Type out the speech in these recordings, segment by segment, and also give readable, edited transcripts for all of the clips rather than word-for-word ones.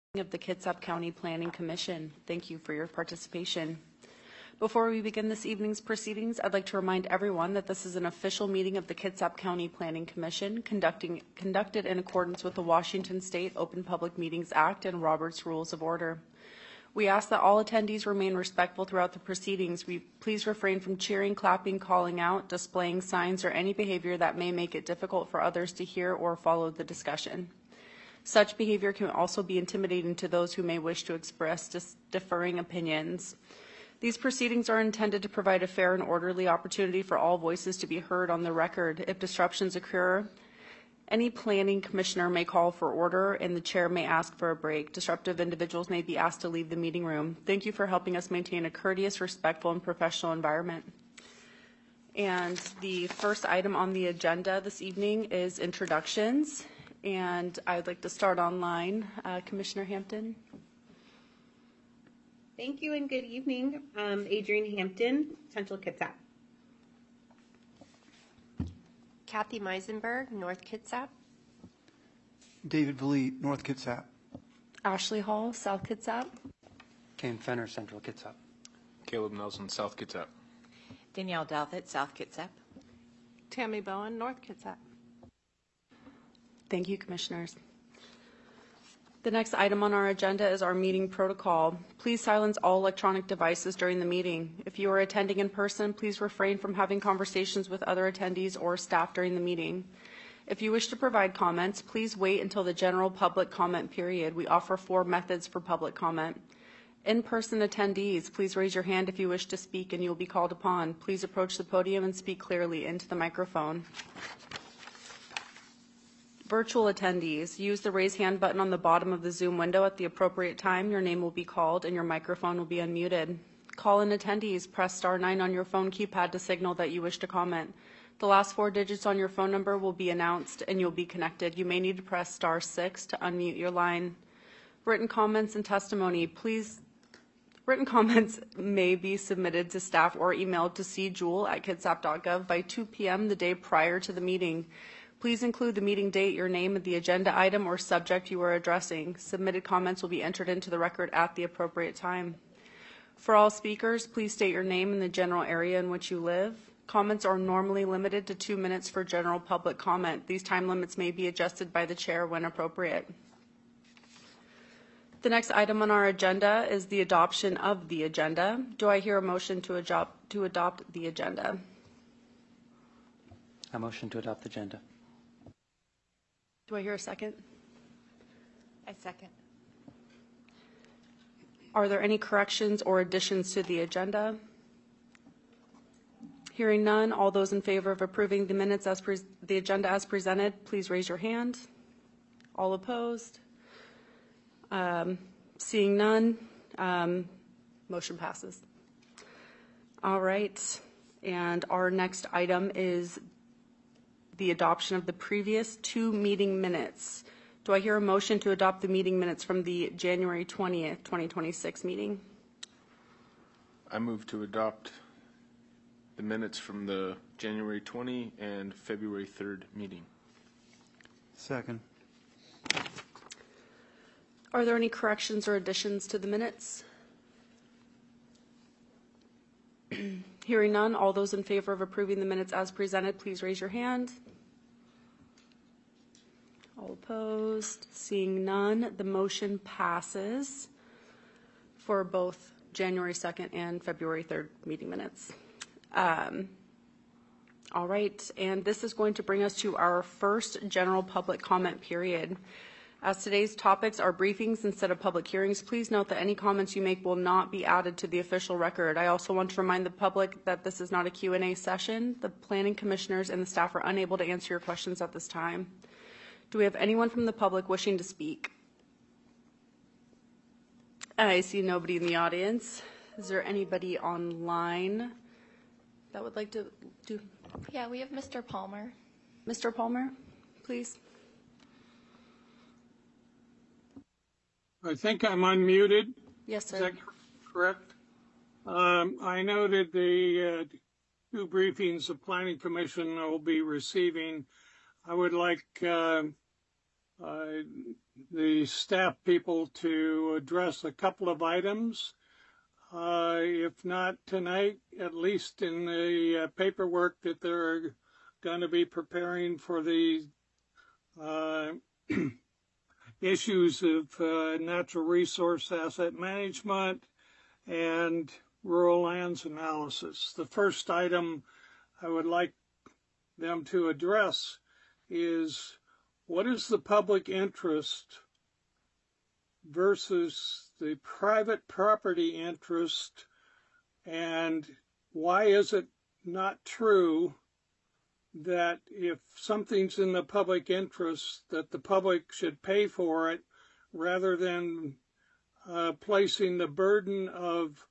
Of the Kitsap County Planning Commission. Thank you for your participation. Before we begin this evening's proceedings, I'd like to remind everyone that this is an official meeting of the Kitsap County Planning Commission conducted in accordance with the Washington State Open Public Meetings Act and Robert's Rules of Order. We ask that all attendees remain respectful throughout the proceedings. Please refrain from cheering, clapping, calling out, displaying signs, or any behavior that may make it difficult for others to hear or follow the discussion. Such behavior can also be intimidating to those who may wish to express differing opinions. These proceedings are intended to provide a fair and orderly opportunity for all voices to be heard on the record. If disruptions occur, any planning commissioner may call for order and the chair may ask for a break. Disruptive individuals may be asked to leave the meeting room. Thank you for helping us maintain a courteous, respectful, and professional environment. And the first item on the agenda this evening is introductions. And I'd like to start online. Commissioner Hampton. Thank you and good evening. Adrienne Hampton, Central Kitsap. Kathy Meisenberg, North Kitsap. David Vliet, North Kitsap. Ashley Hall, South Kitsap. Kane Fenner, Central Kitsap. Caleb Nelson, South Kitsap. Danielle Dalfit, South Kitsap. Tammy Bowen, North Kitsap. Thank you, Commissioners. The next item on our agenda is our meeting protocol. Please silence all electronic devices during the meeting. If you are attending in person, please refrain from having conversations with other attendees or staff during the meeting. If you wish to provide comments, please wait until the general public comment period. We offer 4 methods for public comment. In-person attendees, please raise your hand if you wish to speak and you will be called upon. Please approach the podium and speak clearly into the microphone. Virtual attendees, use the raise hand button on the bottom of the Zoom window at the appropriate time. Your name will be called and your microphone will be unmuted. Call-in attendees, press *9 on your phone keypad to signal that you wish to comment. The last 4 digits on your phone number will be announced and you'll be connected. You may need to press *6 to unmute your line. Written comments and testimony, written comments may be submitted to staff or emailed to cjewel@kitsap.gov by 2 p.m. the day prior to the meeting. Please include the meeting date, your name, and the agenda item or subject you are addressing. Submitted comments will be entered into the record at the appropriate time. For all speakers, please state your name and the general area in which you live. Comments are normally limited to 2 minutes for general public comment. These time limits may be adjusted by the chair when appropriate. The next item on our agenda is the adoption of the agenda. Do I hear a motion to adopt the agenda? A motion to adopt the agenda. Do I hear a second? I second. Are there any corrections or additions to the agenda? Hearing none, all those in favor of approving the minutes as the agenda as presented, please raise your hand. All opposed? Seeing none, motion passes. All right, and our next item is the adoption of the previous 2 meeting minutes. Do I hear a motion to adopt the meeting minutes from the January 20th, 2026 meeting? I move to adopt the minutes from the January 20 and February 3rd meeting. Second. Are there any corrections or additions to the minutes? Hearing none, all those in favor of approving the minutes as presented, please raise your hand. All opposed? Seeing none, the motion passes for both January 2nd and February 3rd meeting minutes. All right, and this is going to bring us to our first general public comment period. As today's topics are briefings instead of public hearings, please note that any comments you make will not be added to the official record. I also want to remind the public that this is not a Q&A session. The planning commissioners and the staff are unable to answer your questions at this time. Do we have anyone from the public wishing to speak? I see nobody in the audience. Is there anybody online that would like to do? Yeah, we have Mr. Palmer. Mr. Palmer, please. I think I'm unmuted. Yes, sir. Is that correct? I noted the 2 briefings the Planning Commission will be receiving. I would like the staff people to address a couple of items. If not tonight, at least in the paperwork that they're going to be preparing for the issues of natural resource asset management and rural lands analysis. The first item I would like them to address is what is the public interest versus the private property interest, and why is it not true that if something's in the public interest that the public should pay for it rather than placing the burden of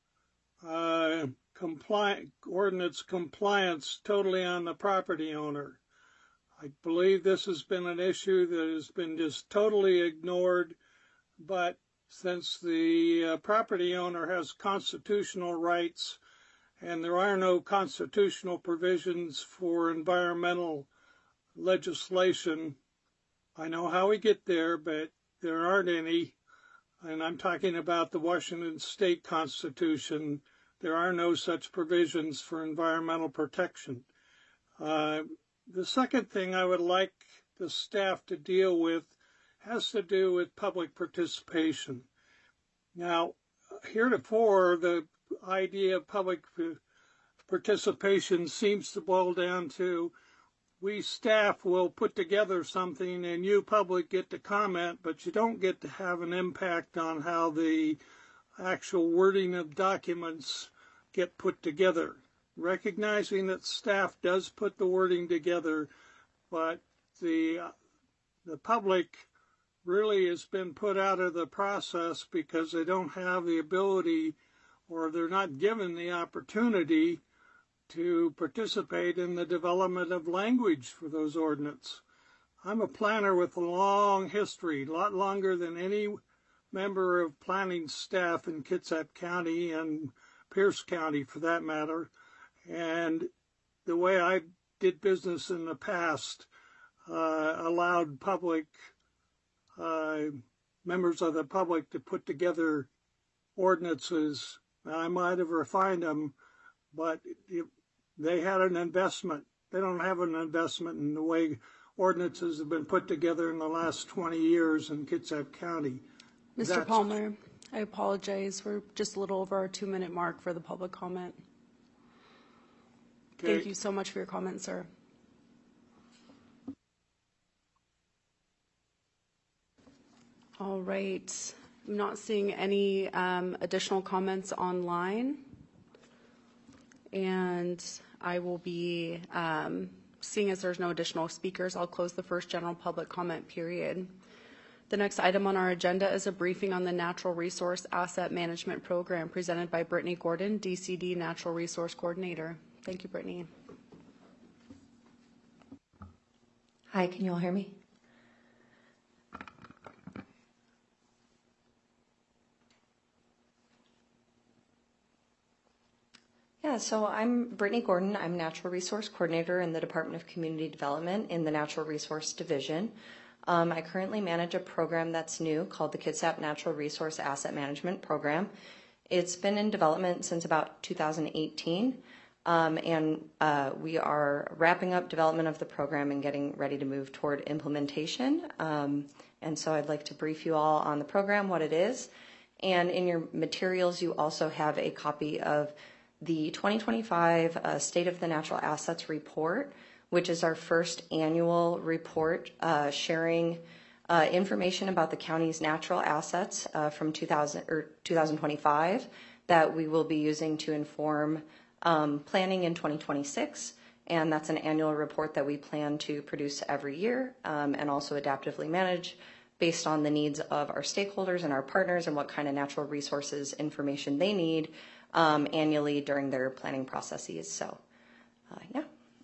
ordinance compliance totally on the property owner? I believe this has been an issue that has been just totally ignored, but since the property owner has constitutional rights and there are no constitutional provisions for environmental legislation, I know how we get there, but there aren't any. And I'm talking about the Washington State Constitution. There are no such provisions for environmental protection. The second thing I would like the staff to deal with has to do with public participation. Now, heretofore, the idea of public participation seems to boil down to we staff will put together something and you public get to comment, but you don't get to have an impact on how the actual wording of documents get put together. Recognizing that staff does put the wording together, but the public really has been put out of the process because they don't have the ability or they're not given the opportunity to participate in the development of language for those ordinance. I'm a planner with a long history, a lot longer than any member of planning staff in Kitsap County and Pierce County for that matter. And the way I did business in the past allowed public members of the public to put together ordinances. I might have refined them, but they had an investment. They don't have an investment in the way ordinances have been put together in the last 20 years in Kitsap County. Mr. Palmer, I apologize. We're just a little over our 2-minute mark for the public comment. Okay. Thank you so much for your comment, sir. All right. I'm not seeing any additional comments online. And I will be, seeing as there's no additional speakers, I'll close the first general public comment period. The next item on our agenda is a briefing on the Natural Resource Asset Management Program presented by Brittany Gordon, DCD Natural Resource Coordinator. Thank you, Brittany. Hi, can you all hear me? Yeah, so I'm Brittany Gordon. I'm Natural Resource Coordinator in the Department of Community Development in the Natural Resource Division. I currently manage a program that's new called the Kitsap Natural Resource Asset Management Program. It's been in development since about 2018, and we are wrapping up development of the program and getting ready to move toward implementation. And so I'd like to brief you all on the program, what it is. And in your materials, you also have a copy of the 2025 State of the Natural Assets Report, which is our first annual report sharing information about the county's natural assets from 2025 that we will be using to inform planning in 2026. And that's an annual report that we plan to produce every year and also adaptively manage based on the needs of our stakeholders and our partners and what kind of natural resources information they need annually during their planning processes. So, yeah.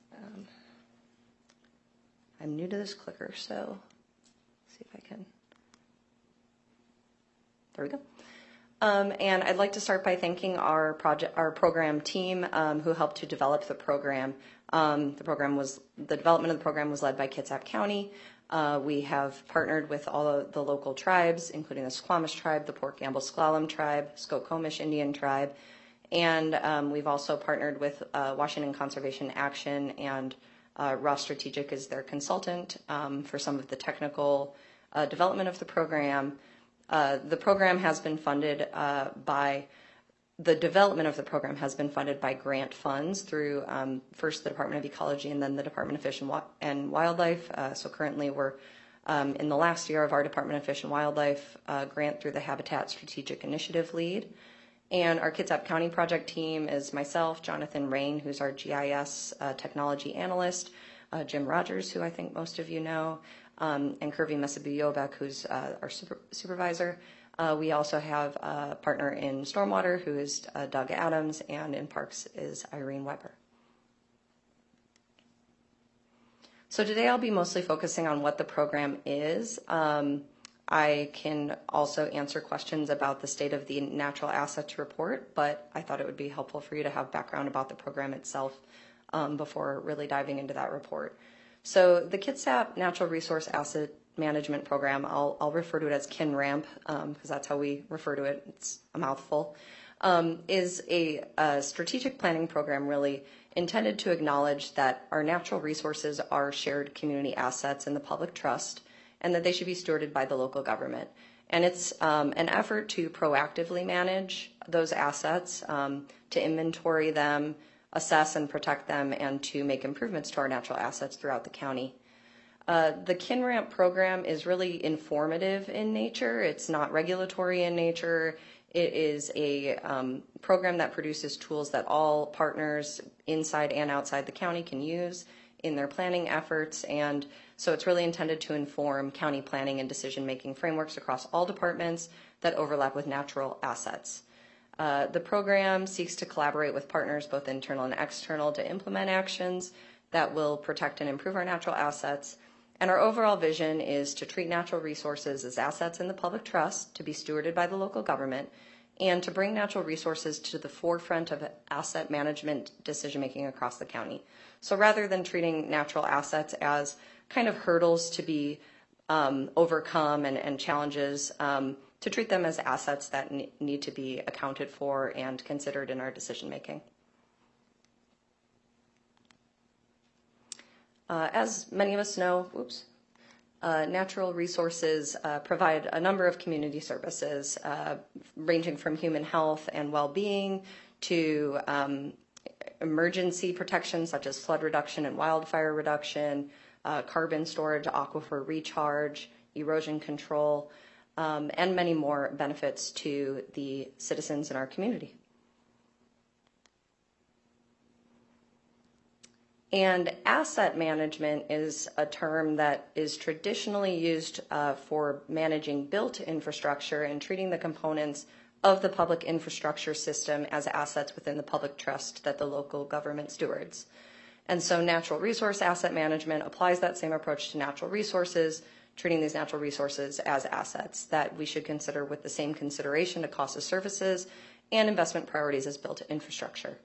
I'm new to this clicker, so see if I can. There we go. And I'd like to start by thanking our program team who helped to develop the program. The development of the program was led by Kitsap County, We have partnered with all of the local tribes, including the Squamish tribe, the Port Gamble S'Klallam tribe, Skokomish Indian tribe, and we've also partnered with Washington Conservation Action, and Ross Strategic is their consultant for some of the technical development of the program. The program has been funded the development of the program has been funded by grant funds through first the Department of Ecology and then the Department of Fish and Wildlife. So currently we're in the last year of our Department of Fish and Wildlife grant through the Habitat Strategic Initiative lead. And our Kitsap County project team is myself, Jonathan Rain, who's our GIS technology analyst, Jim Rogers, who I think most of you know, and Kirby Mesabuyobek, who's our supervisor. We also have a partner in Stormwater, who is Doug Adams, and in Parks is Irene Weber. So today I'll be mostly focusing on what the program is. I can also answer questions about the state of the natural assets report, but I thought it would be helpful for you to have background about the program itself before really diving into that report. So the Kitsap Natural Resource Asset Management Program, I'll refer to it as KINRAMP because that's how we refer to it. It's a mouthful. Is a strategic planning program really intended to acknowledge that our natural resources are shared community assets in the public trust and that they should be stewarded by the local government. And it's an effort to proactively manage those assets, to inventory them, assess and protect them, and to make improvements to our natural assets throughout the county. The KINRAMP program is really informative in nature. It's not regulatory in nature. It is a program that produces tools that all partners inside and outside the county can use in their planning efforts. And so it's really intended to inform county planning and decision-making frameworks across all departments that overlap with natural assets. The program seeks to collaborate with partners, both internal and external, to implement actions that will protect and improve our natural assets. And our overall vision is to treat natural resources as assets in the public trust, to be stewarded by the local government, and to bring natural resources to the forefront of asset management decision-making across the county. So rather than treating natural assets as kind of hurdles to be overcome and challenges, to treat them as assets that need to be accounted for and considered in our decision-making. As many of us know, natural resources provide a number of community services, ranging from human health and well-being to emergency protection, such as flood reduction and wildfire reduction, carbon storage, aquifer recharge, erosion control, and many more benefits to the citizens in our community. And asset management is a term that is traditionally used for managing built infrastructure and treating the components of the public infrastructure system as assets within the public trust that the local government stewards. And so natural resource asset management applies that same approach to natural resources, treating these natural resources as assets that we should consider with the same consideration to cost of services and investment priorities as built infrastructure.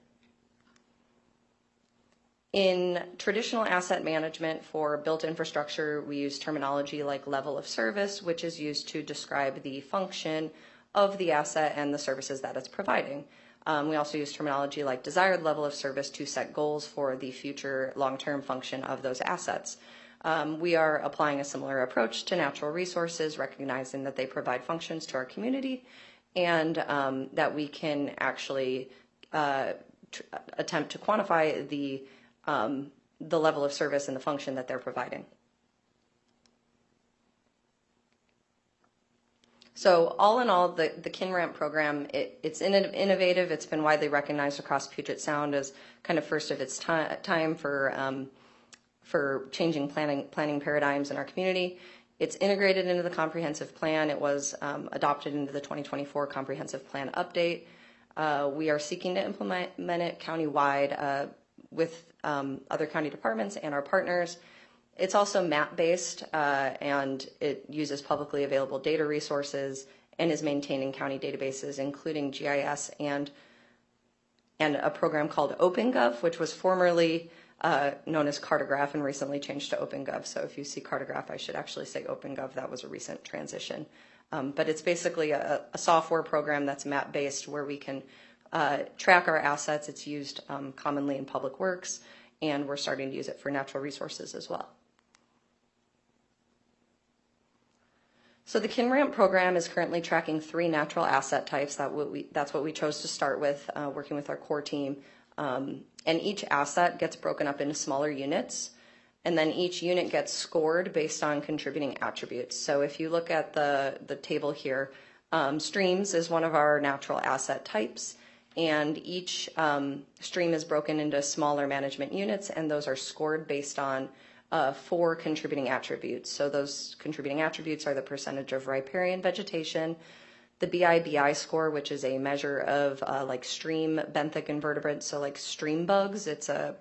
In traditional asset management for built infrastructure, we use terminology like level of service, which is used to describe the function of the asset and the services that it's providing. We also use terminology like desired level of service to set goals for the future long-term function of those assets. We are applying a similar approach to natural resources, recognizing that they provide functions to our community and that we can actually attempt to quantify the level of service and the function that they're providing. So all in all, the KINRAMP program, it's innovative. It's been widely recognized across Puget Sound as kind of first of its time for changing planning paradigms in our community. It's integrated into the comprehensive plan. It was adopted into the 2024 comprehensive plan update. We are seeking to implement it countywide with other county departments and our partners. It's also map-based, and it uses publicly available data resources and is maintaining county databases, including GIS and a program called OpenGov, which was formerly known as Cartograph and recently changed to OpenGov. So if you see Cartograph, I should actually say OpenGov. That was a recent transition. But it's basically a software program that's map-based where we can track our assets. It's used commonly in public works, and we're starting to use it for natural resources as well. So the KINRAMP program is currently tracking 3 natural asset types. That's what we chose to start with, working with our core team. And each asset gets broken up into smaller units, and then each unit gets scored based on contributing attributes. So if you look at the table here, streams is one of our natural asset types, and each stream is broken into smaller management units, and those are scored based on 4 contributing attributes. So those contributing attributes are the percentage of riparian vegetation, the BIBI score, which is a measure of like stream benthic invertebrates, so like stream bugs. It's a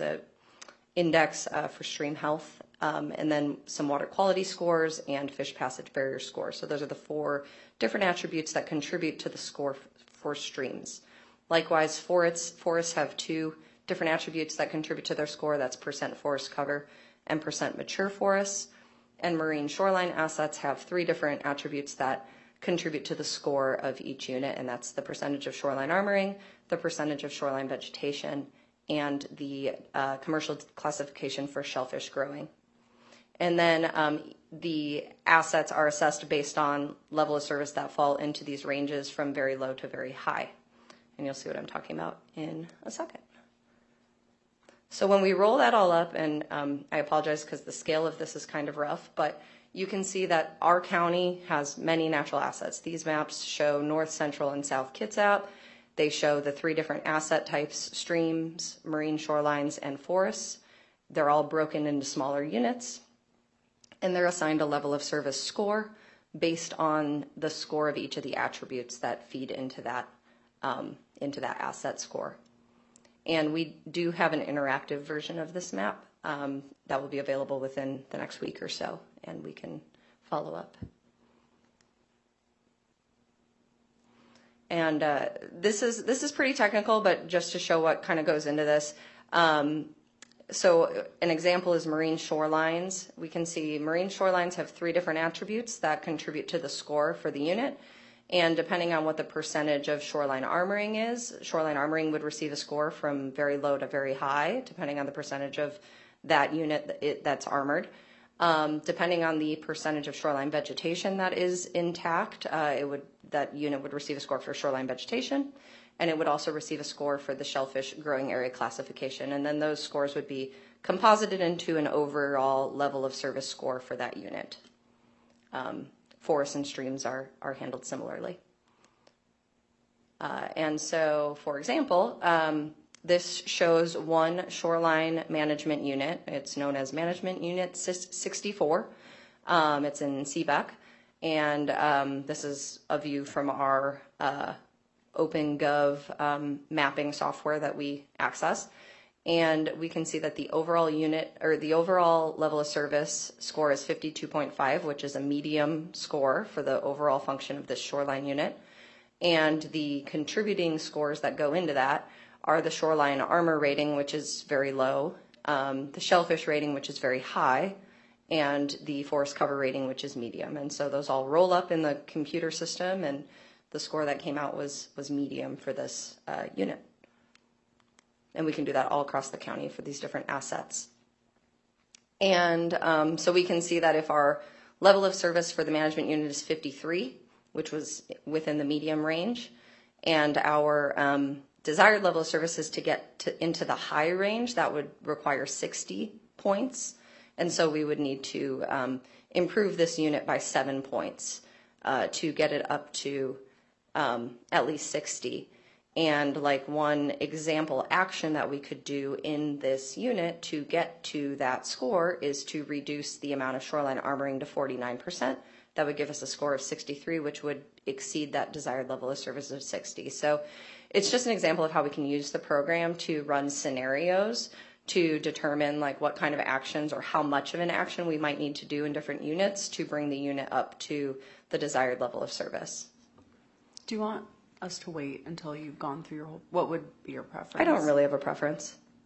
index for stream health, and then some water quality scores and fish passage barrier scores. So those are the 4 different attributes that contribute to the score for streams. Likewise, forests have 2 different attributes that contribute to their score. That's percent forest cover and percent mature forests. And marine shoreline assets have 3 different attributes that contribute to the score of each unit, and that's the percentage of shoreline armoring, the percentage of shoreline vegetation, and the commercial classification for shellfish growing. And then the assets are assessed based on level of service that fall into these ranges from very low to very high. And you'll see what I'm talking about in a second. So when we roll that all up, and I apologize because the scale of this is kind of rough, but you can see that our county has many natural assets. These maps show North, Central, and South Kitsap. They show the 3 different asset types: streams, marine shorelines, and forests. They're all broken into smaller units, and they're assigned a level of service score based on the score of each of the attributes that feed into that asset score. And we do have an interactive version of this map that will be available within the next week or so, and we can follow up. And this is pretty technical, but just to show what kind of goes into this. So an example is marine shorelines. We can see marine shorelines have 3 different attributes that contribute to the score for the unit. And depending on what the percentage of shoreline armoring is, shoreline armoring would receive a score from very low to very high, depending on the percentage of that unit that's armored. Depending on the percentage of shoreline vegetation that is intact, that unit would receive a score for shoreline vegetation, and it would also receive a score for the shellfish growing area classification. And then those scores would be composited into an overall level of service score for that unit. Forests and streams are handled similarly. And so, for example, this shows one shoreline management unit. It's known as Management Unit 64. It's in CBEC. And this is a view from our OpenGov mapping software that we access. And we can see that the overall unit, or the overall level of service score is 52.5, which is a medium score for the overall function of this shoreline unit. And the contributing scores that go into that are the shoreline armor rating, which is very low, the shellfish rating, which is very high, and the forest cover rating, which is medium. And so those all roll up in the computer system, and the score that came out was medium for this unit. And we can do that all across the county for these different assets. And so we can see that if our level of service for the management unit is 53, which was within the medium range, and our desired level of service is to get into the high range, that would require 60 points. And so we would need to improve this unit by 7 points to get it up to at least 60. And like one example action that we could do in this unit to get to that score is to reduce the amount of shoreline armoring to 49%. That would give us a score of 63, which would exceed that desired level of service of 60. So it's just an example of how we can use the program to run scenarios to determine like what kind of actions or how much of an action we might need to do in different units to bring the unit up to the desired level of service. Do you want us to wait until you've gone through your whole, what would be your preference? I don't really have a preference.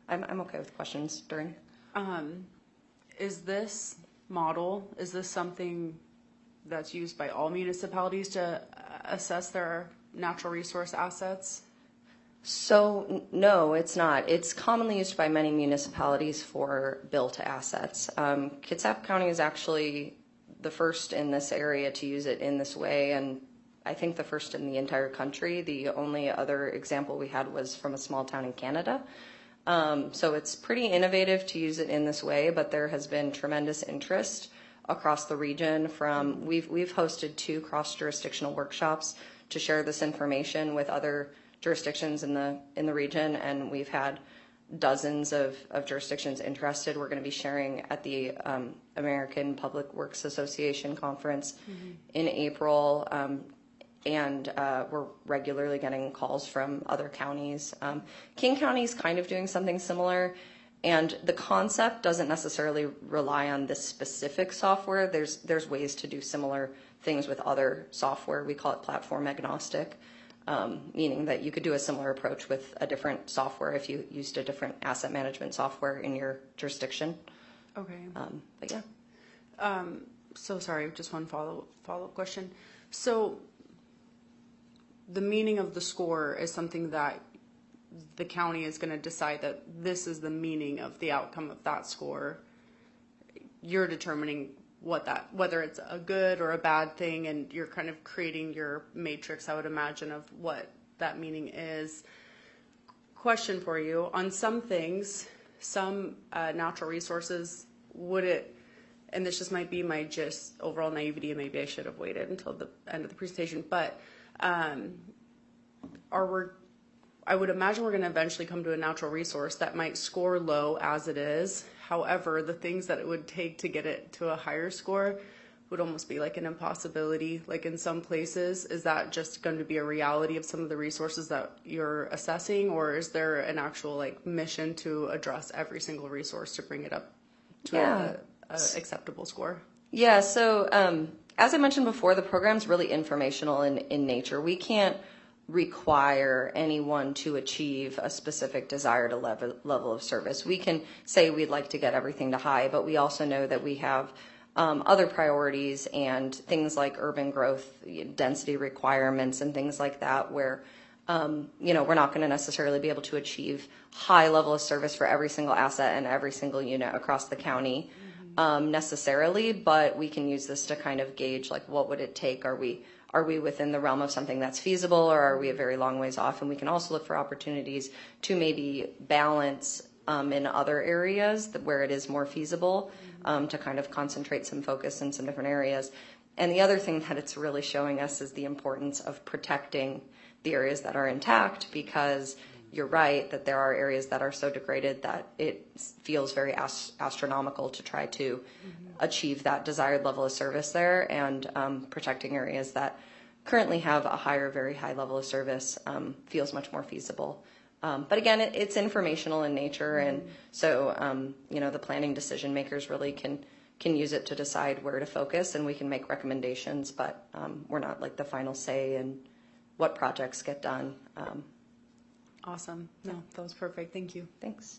I'm okay with questions during. Is this model, is this something that's used by all municipalities to assess their natural resource assets? So no, it's not. It's commonly used by many municipalities for built assets. Kitsap County is actually the first in this area to use it in this way, and I think the first in the entire country. The only other example we had was from a small town in Canada. So it's pretty innovative to use it in this way, but there has been tremendous interest across the region. We've hosted 2 cross-jurisdictional workshops to share this information with other jurisdictions in the region, and we've had dozens of jurisdictions interested. We're going to be sharing at the American Public Works Association conference in April, and we're regularly getting calls from other counties. King County is kind of doing something similar, and the concept doesn't necessarily rely on this specific software. There's ways to do similar things with other software. We call it platform agnostic. Meaning that you could do a similar approach with a different software if you used a different asset management software in your jurisdiction. Okay. But yeah. So sorry, just one follow-up question. So the meaning of the score is something that the county is going to decide that this is the meaning of the outcome of that score. You're determining whether it's a good or a bad thing, and you're kind of creating your matrix, I would imagine, of what that meaning is. Question for you, on some things, some natural resources, would it, and this just might be my just overall naivety, and maybe I should have waited until the end of the presentation, but I would imagine we're going to eventually come to a natural resource that might score low as it is. However, the things that it would take to get it to a higher score would almost be like an impossibility. Like in some places, is that just going to be a reality of some of the resources that you're assessing, or is there an actual like mission to address every single resource to bring it up to a acceptable score? Yeah, so as I mentioned before, the program's really informational in nature. We can't require anyone to achieve a specific desired level of service. We can say we'd like to get everything to high, but we also know that we have other priorities and things like urban growth, density requirements, and things like that, where we're not going to necessarily be able to achieve high level of service for every single asset and every single unit across the county necessarily, but we can use this to kind of gauge like what would it take. Are we within the realm of something that's feasible, or are we a very long ways off? And we can also look for opportunities to maybe balance in other areas where it is more feasible to kind of concentrate some focus in some different areas. And the other thing that it's really showing us is the importance of protecting the areas that are intact, because you're right that there are areas that are so degraded that it feels very astronomical to try to achieve that desired level of service there, and protecting areas that currently have a very high level of service feels much more feasible. But again, it's informational in nature, and so the planning decision makers really can use it to decide where to focus, and we can make recommendations, but we're not like the final say in what projects get done. Awesome. No, that was perfect. Thank you. Thanks.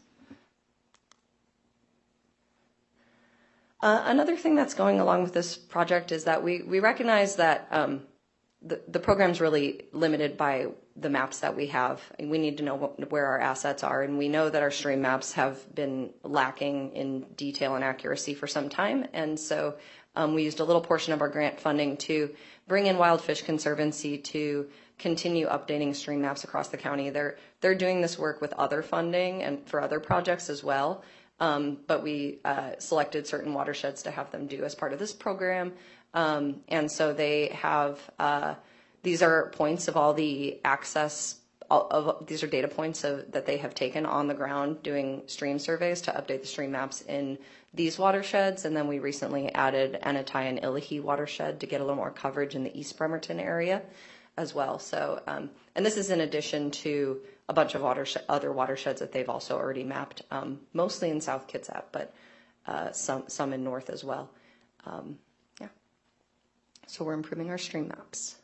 Another thing that's going along with this project is that we recognize that the program's really limited by the maps that we have. We need to know where our assets are, and we know that our stream maps have been lacking in detail and accuracy for some time, and so we used a little portion of our grant funding to bring in Wild Fish Conservancy to continue updating stream maps across the county. They're doing this work with other funding and for other projects as well, but we selected certain watersheds to have them do as part of this program, and so they have these are points of all the access. These are data points that they have taken on the ground doing stream surveys to update the stream maps in these watersheds, and then we recently added Anatai and Illahee watershed to get a little more coverage in the East Bremerton area as well. So, and this is in addition to a bunch of other watersheds that they've also already mapped, mostly in South Kitsap, but some in North as well. Yeah. So we're improving our stream maps.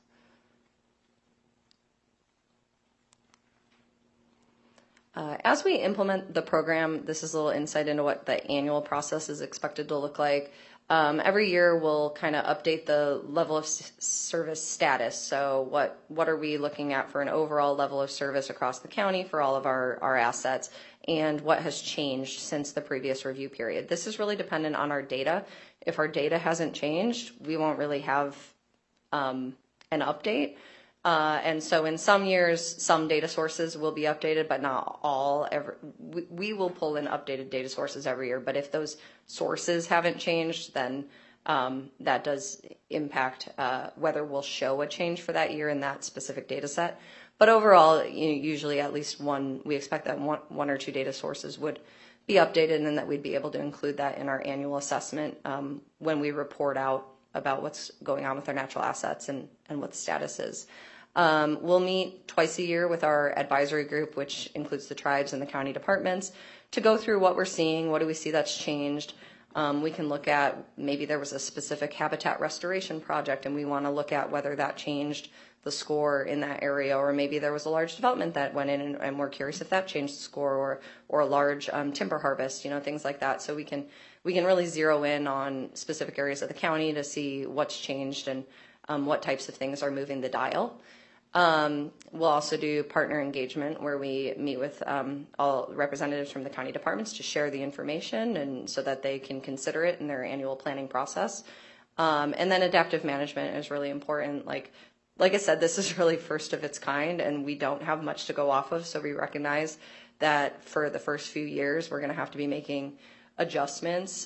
As we implement the program, this is a little insight into what the annual process is expected to look like. Every year we'll kind of update the level of service status. So what are we looking at for an overall level of service across the county for all of our assets, and what has changed since the previous review period. This is really dependent on our data. If our data hasn't changed, we won't really have an update. And so in some years, some data sources will be updated, but not all. We will pull in updated data sources every year, but if those sources haven't changed, then that does impact whether we'll show a change for that year in that specific data set. But overall, usually at least we expect that one or two data sources would be updated, and that we'd be able to include that in our annual assessment when we report out about what's going on with our natural assets and what the status is. We'll meet twice a year with our advisory group, which includes the tribes and the county departments, to go through what we're seeing, what do we see that's changed. We can look at maybe there was a specific habitat restoration project and we want to look at whether that changed the score in that area, or maybe there was a large development that went in and we're curious if that changed the score, or a large timber harvest, things like that. So we can really zero in on specific areas of the county to see what's changed and what types of things are moving the dial. We'll also do partner engagement, where we meet with all representatives from the county departments to share the information and so that they can consider it in their annual planning process. And then adaptive management is really important. Like I said, this is really first of its kind, and we don't have much to go off of. So we recognize that for the first few years, we're going to have to be making adjustments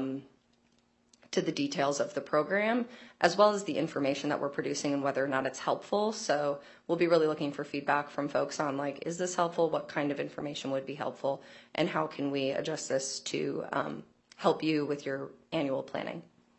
to the details of the program, as well as the information that we're producing and whether or not it's helpful. So we'll be really looking for feedback from folks on is this helpful? What kind of information would be helpful? And how can we adjust this to help you with your annual planning?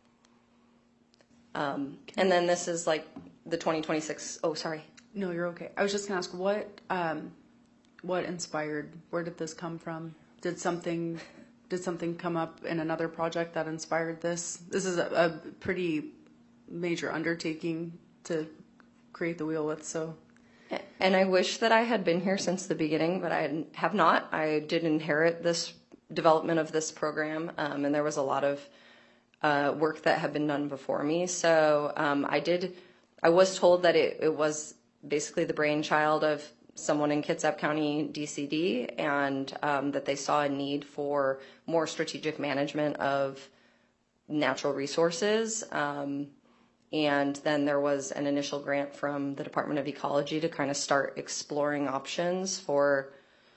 And then this is the 2026, oh, sorry. No, you're okay. I was just going to ask what inspired, where did this come from? Did something come up in another project that inspired this? This is a pretty major undertaking to create the wheel with, so. And I wish that I had been here since the beginning, but I have not. I did inherit this development of this program, and there was a lot of work that had been done before me. So I was told that it was basically the brainchild of someone in Kitsap County DCD, and that they saw a need for more strategic management of natural resources. And then there was an initial grant from the Department of Ecology to kind of start exploring options for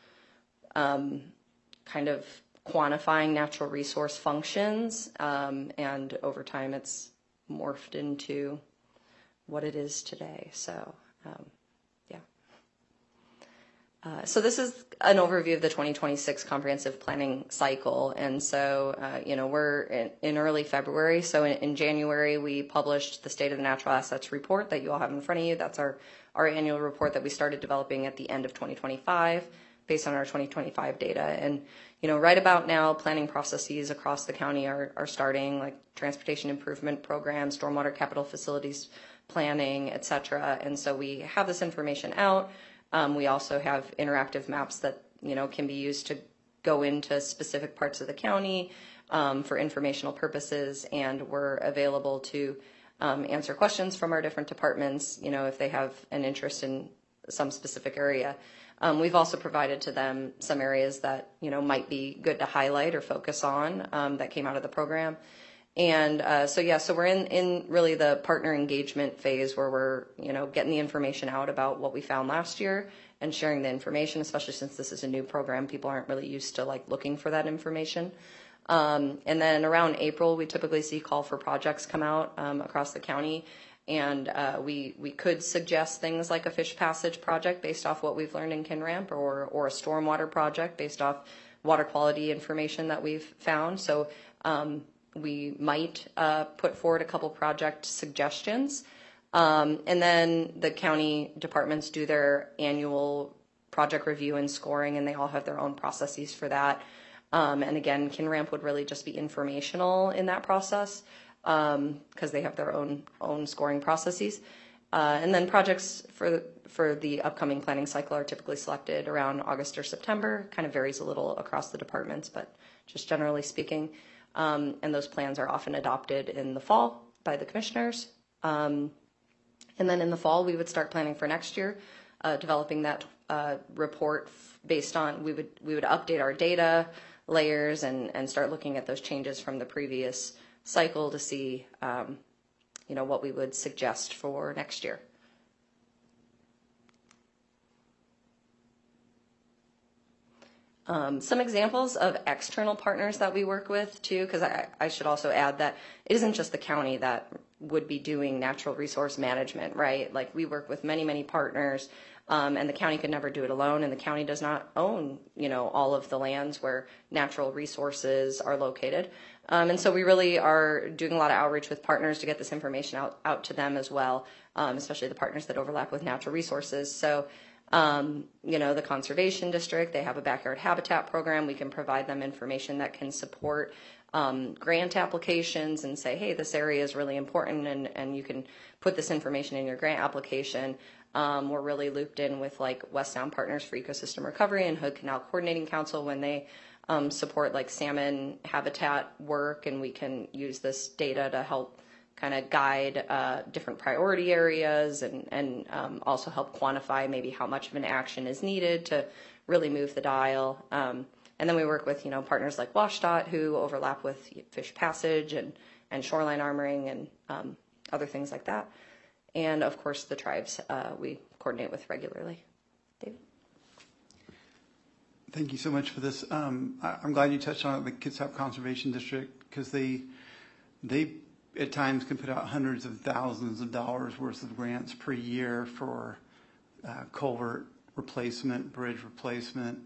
kind of quantifying natural resource functions. And over time, it's morphed into what it is today. So, so this is an overview of the 2026 comprehensive planning cycle. And so, we're in early February. So in January, we published the State of the Natural Assets report that you all have in front of you. That's our annual report that we started developing at the end of 2025 based on our 2025 data. And, right about now, planning processes across the county are starting, like transportation improvement programs, stormwater capital facilities planning, et cetera. And so we have this information out. We also have interactive maps that, can be used to go into specific parts of the county for informational purposes, and we're available to answer questions from our different departments, if they have an interest in some specific area. We've also provided to them some areas that, might be good to highlight or focus on that came out of the program. And so we're in really the partner engagement phase, where we're, getting the information out about what we found last year and sharing the information, especially since this is a new program. People aren't really used to looking for that information. And then around April, we typically see call for projects come out across the county. And we could suggest things like a fish passage project based off what we've learned in KinRamp, or a stormwater project based off water quality information that we've found. So we might put forward a couple project suggestions. And then the county departments do their annual project review and scoring, and they all have their own processes for that. And again, KinRamp would really just be informational in that process, because they have their own scoring processes. And then projects for the upcoming planning cycle are typically selected around August or September. Kind of varies a little across the departments, but just generally speaking. And those plans are often adopted in the fall by the commissioners. And then in the fall, we would start planning for next year, developing that report based on, we would update our data layers and start looking at those changes from the previous cycle to see what we would suggest for next year. Some examples of external partners that we work with too, because I should also add that it isn't just the county that would be doing natural resource management, right? Like we work with many, many partners, and the county could never do it alone, and the county does not own, all of the lands where natural resources are located. And so we really are doing a lot of outreach with partners to get this information out to them as well, especially the partners that overlap with natural resources. So the conservation district, they have a backyard habitat program. We can provide them information that can support grant applications and say, hey, this area is really important, and you can put this information in your grant application. We're really looped in with like West Sound Partners for Ecosystem Recovery and Hood Canal Coordinating Council when they support like salmon habitat work, and we can use this data to help kind of guide different priority areas and also help quantify maybe how much of an action is needed to really move the dial. And then we work with, partners like WSDOT who overlap with fish passage and shoreline armoring and other things like that. And of course the tribes we coordinate with regularly. David? Thank you so much for this. I'm glad you touched on the Kitsap Conservation District, because they at times can put out hundreds of thousands of dollars worth of grants per year for culvert replacement, bridge replacement,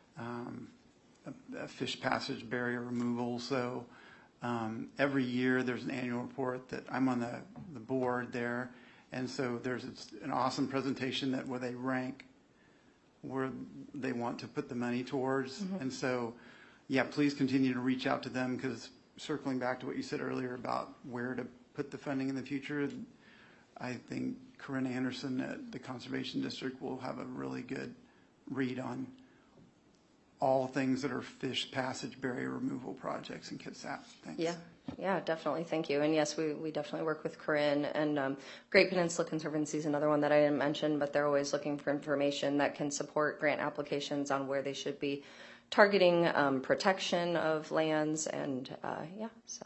fish passage barrier removal. So every year there's an annual report that I'm on the board there. And so there's an awesome presentation where they rank where they want to put the money towards. Mm-hmm. And so, yeah, please continue to reach out to them, because circling back to what you said earlier about where to put the funding in the future, I think Corinne Anderson at the Conservation District will have a really good read on all things that are fish passage barrier removal projects in Kitsap. Thanks. Yeah, definitely. Thank you. And yes, we definitely work with Corinne, and Great Peninsula Conservancy is another one that I didn't mention, but they're always looking for information that can support grant applications on where they should be targeting protection of lands, and so.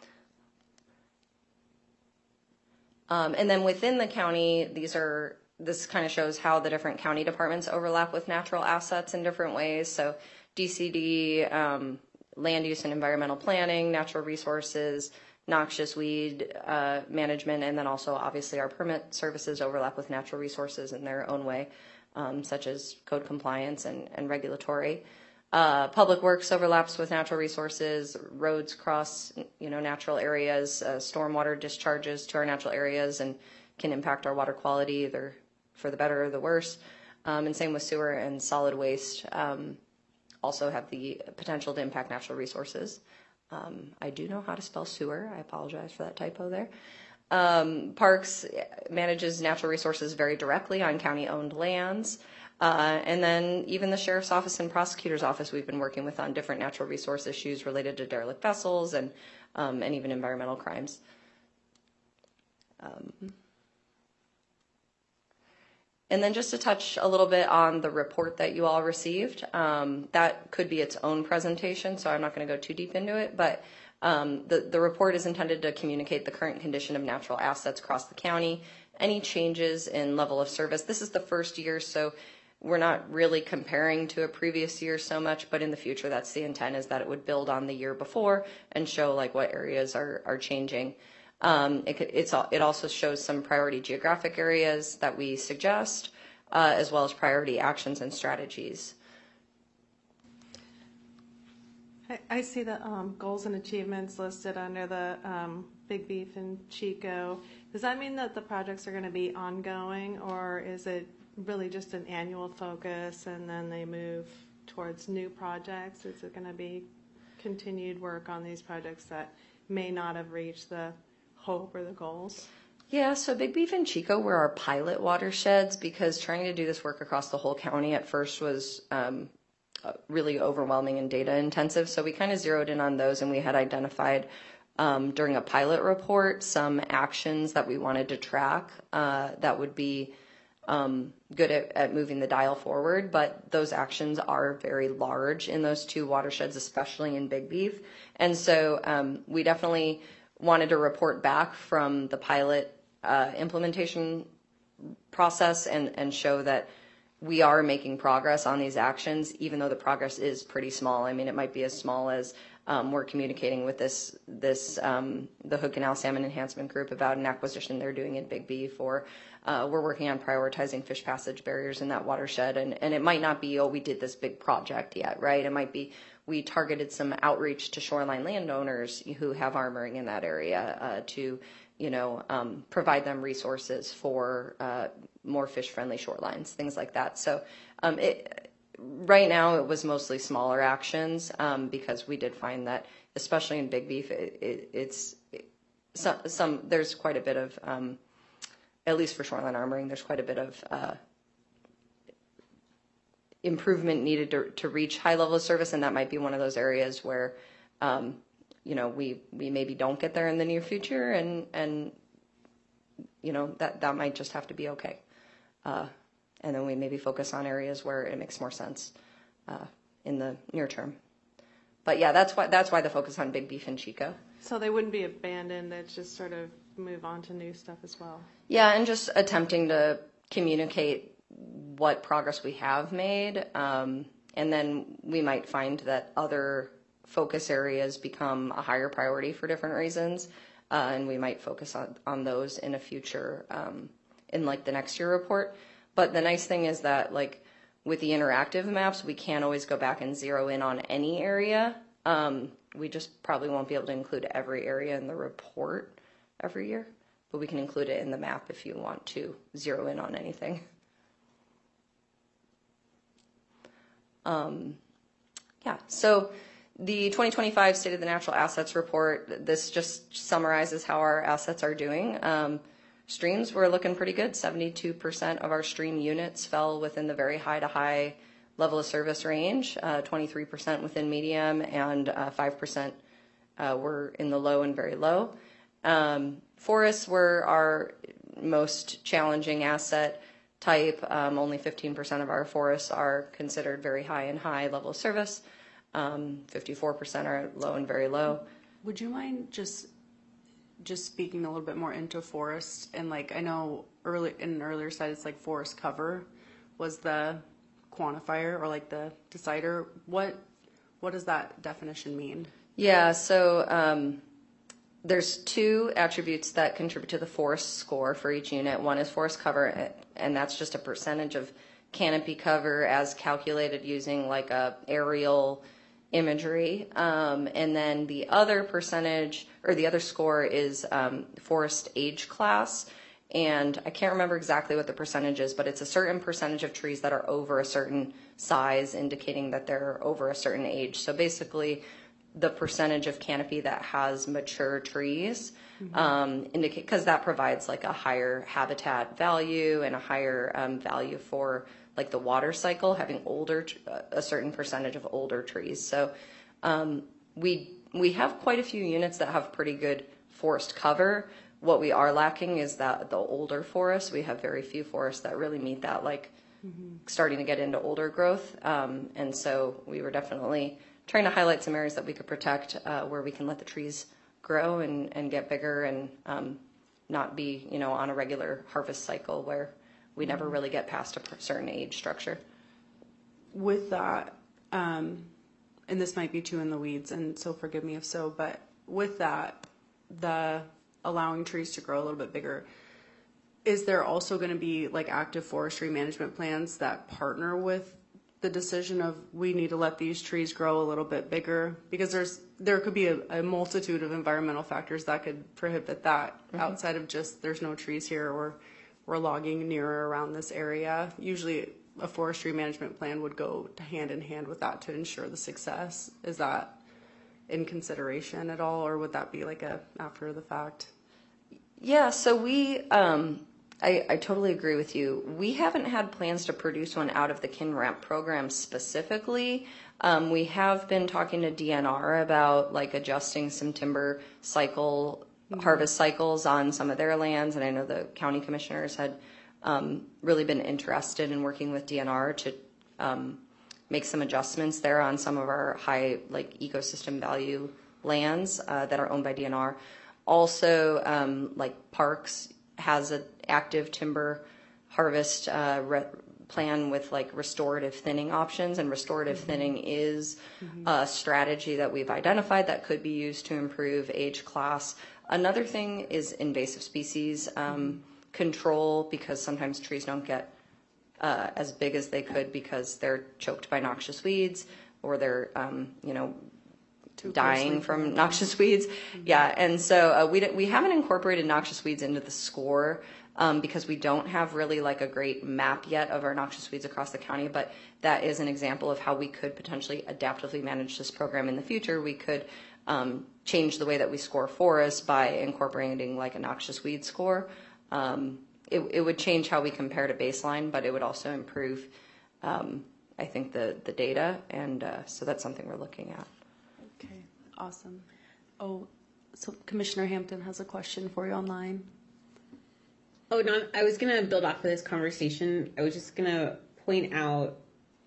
And then within the county, this kind of shows how the different county departments overlap with natural assets in different ways. So DCD, land use and environmental planning, natural resources, noxious weed management, and then also obviously our permit services overlap with natural resources in their own way, such as code compliance and regulatory. Public works overlaps with natural resources, roads cross, natural areas, stormwater discharges to our natural areas and can impact our water quality either for the better or the worse. And same with sewer and solid waste, also have the potential to impact natural resources. I do know how to spell sewer. I apologize for that typo there. Parks manages natural resources very directly on county-owned lands. And then even the sheriff's office and prosecutor's office we've been working with on different natural resource issues related to derelict vessels and even environmental crimes. And then just to touch a little bit on the report that you all received, that could be its own presentation, so I'm not going to go too deep into it, but the report is intended to communicate the current condition of natural assets across the county, any changes in level of service. This is the first year, so we're not really comparing to a previous year so much, but in the future, that's the intent, is that it would build on the year before and show like what areas are changing. It also shows some priority geographic areas that we suggest, as well as priority actions and strategies. I see the goals and achievements listed under the Big Beef and Chico. Does that mean that the projects are going to be ongoing, or is it really just an annual focus and then they move towards new projects? Is it going to be continued work on these projects that may not have reached the hope or the goals? Yeah, so Big Beef and Chico were our pilot watersheds because trying to do this work across the whole county at first was really overwhelming and data intensive. So we kind of zeroed in on those, and we had identified during a pilot report some actions that we wanted to track that would be good at moving the dial forward. But those actions are very large in those two watersheds, especially in Big Beef. And so we definitely wanted to report back from the pilot implementation process and show that we are making progress on these actions, even though the progress is pretty small. I mean, it might be as small as we're communicating with the Hood Canal Salmon Enhancement Group about an acquisition they're doing in Big Beef, or we're working on prioritizing fish passage barriers in that watershed. And it might not be, oh, we did this big project yet, right? It might be we targeted some outreach to shoreline landowners who have armoring in that area to provide them resources for more fish-friendly shorelines, things like that. So right now it was mostly smaller actions because we did find that, especially in Big Beef, there's quite a bit of, at least for shoreline armoring, there's quite a bit of improvement needed to reach high level of service, and that might be one of those areas where we maybe don't get there in the near future, and that might just have to be okay. And then we maybe focus on areas where it makes more sense in the near term. But yeah, that's why the focus on Big Beef and Chico. So they wouldn't be abandoned, they'd just sort of move on to new stuff as well. Yeah, and just attempting to communicate what progress we have made. And then we might find that other focus areas become a higher priority for different reasons. And we might focus on those in a future, in like the next year report. But the nice thing is that like with the interactive maps, we can't always go back and zero in on any area. We just probably won't be able to include every area in the report every year, but we can include it in the map if you want to zero in on anything. Yeah, so the 2025 State of the Natural Assets Report, this just summarizes how our assets are doing. Streams were looking pretty good. 72% of our stream units fell within the very high to high level of service range, 23% within medium, and 5% were in the low and very low. Forests were our most challenging asset type. Only 15% of our forests are considered very high and high level of service. 54% are low and very low. Would you mind just speaking a little bit more into forest? And like, I know in an earlier slide, it's like forest cover was the quantifier or like the decider. What does that definition mean? Yeah, so there's two attributes that contribute to the forest score for each unit. One is forest cover, and that's just a percentage of canopy cover as calculated using like a aerial imagery. And then the other percentage, or the other score, is forest age class. And I can't remember exactly what the percentage is, but it's a certain percentage of trees that are over a certain size, indicating that they're over a certain age. So basically, the percentage of canopy that has mature trees, indicate, because that provides like a higher habitat value and a higher value for like the water cycle, having a certain percentage of older trees. So we have quite a few units that have pretty good forest cover. What we are lacking is that the older forests, we have very few forests that really meet that, like starting to get into older growth. And so we were definitely trying to highlight some areas that we could protect where we can let the trees grow and get bigger and not be, on a regular harvest cycle where we never really get past a certain age structure. With that, and this might be too in the weeds, and so forgive me if so, but with that, the allowing trees to grow a little bit bigger, is there also going to be like active forestry management plans that partner with the decision of we need to let these trees grow a little bit bigger? Because there could be a multitude of environmental factors that could prohibit that outside of just there's no trees here or we're logging near or around this area. Usually a forestry management plan would go hand in hand with that to ensure the success. Is that in consideration at all, or would that be like a after the fact? Yeah, so I totally agree with you. We haven't had plans to produce one out of the KINRAMP program specifically. We have been talking to DNR about like adjusting some timber cycle, harvest cycles on some of their lands. And I know the county commissioners had really been interested in working with DNR to make some adjustments there on some of our high like ecosystem value lands that are owned by DNR. Also, like Parks has an active timber harvest plan with like restorative thinning options, and restorative thinning is a strategy that we've identified that could be used to improve age class. Another thing is invasive species control, because sometimes trees don't get as big as they could because they're choked by noxious weeds, or they're dying from noxious weeds. Yeah, and so we haven't incorporated noxious weeds into the score because we don't have really like a great map yet of our noxious weeds across the county, but that is an example of how we could potentially adaptively manage this program in the future. We could change the way that we score forests by incorporating like a noxious weed score. It would change how we compare to baseline, but it would also improve, I think, the data, and so that's something we're looking at. Okay, awesome. Oh, so Commissioner Hampton has a question for you online. Oh, no, I was going to build off of this conversation. I was just going to point out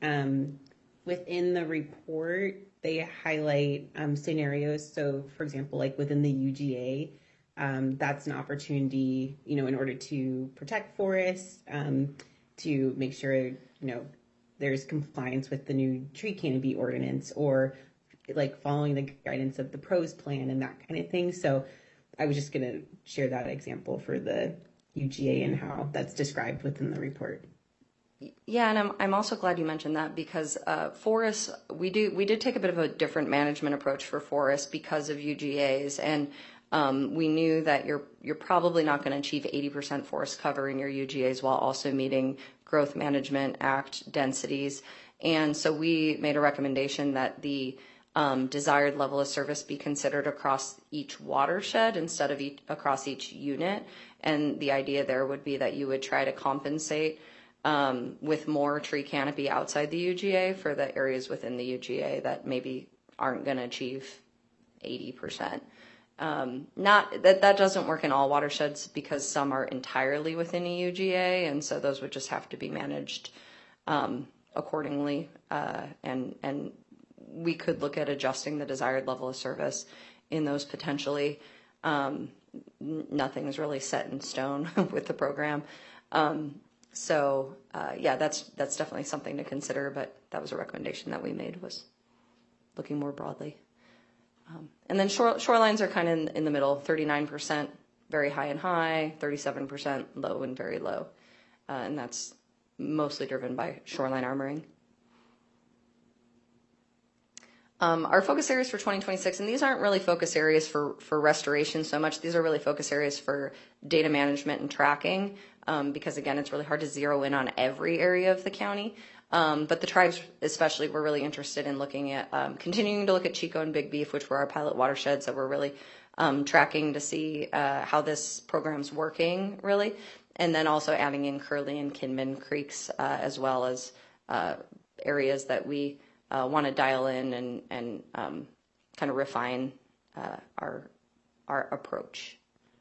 within the report, they highlight scenarios. So, for example, like within the UGA, that's an opportunity, in order to protect forests, to make sure, there's compliance with the new tree canopy ordinance, or like following the guidance of the PROS plan and that kind of thing. So I was just going to share that example for the UGA and how that's described within the report. Yeah, and I'm also glad you mentioned that, because forests, we did take a bit of a different management approach for forests because of UGAs, and we knew that you're probably not going to achieve 80% forest cover in your UGAs while also meeting Growth Management Act densities. And so we made a recommendation that the desired level of service be considered across each watershed instead of across each unit. And the idea there would be that you would try to compensate with more tree canopy outside the UGA for the areas within the UGA that maybe aren't going to achieve 80%. Not that doesn't work in all watersheds, because some are entirely within a UGA, and so those would just have to be managed accordingly. And we could look at adjusting the desired level of service in those potentially. Nothing is really set in stone with the program. So that's definitely something to consider, but that was a recommendation that we made, was looking more broadly. And then shorelines are kind of in the middle, 39% very high and high, 37% low and very low. And that's mostly driven by shoreline armoring. Our focus areas for 2026, and these aren't really focus areas for restoration so much. These are really focus areas for data management and tracking, because again, it's really hard to zero in on every area of the county. But the tribes especially were really interested in looking at, continuing to look at Chico and Big Beef, which were our pilot watersheds that we're really tracking to see how this program's working, really. And then also adding in Curly and Kinman Creeks, as well as areas that we want to dial in and kind of refine our approach.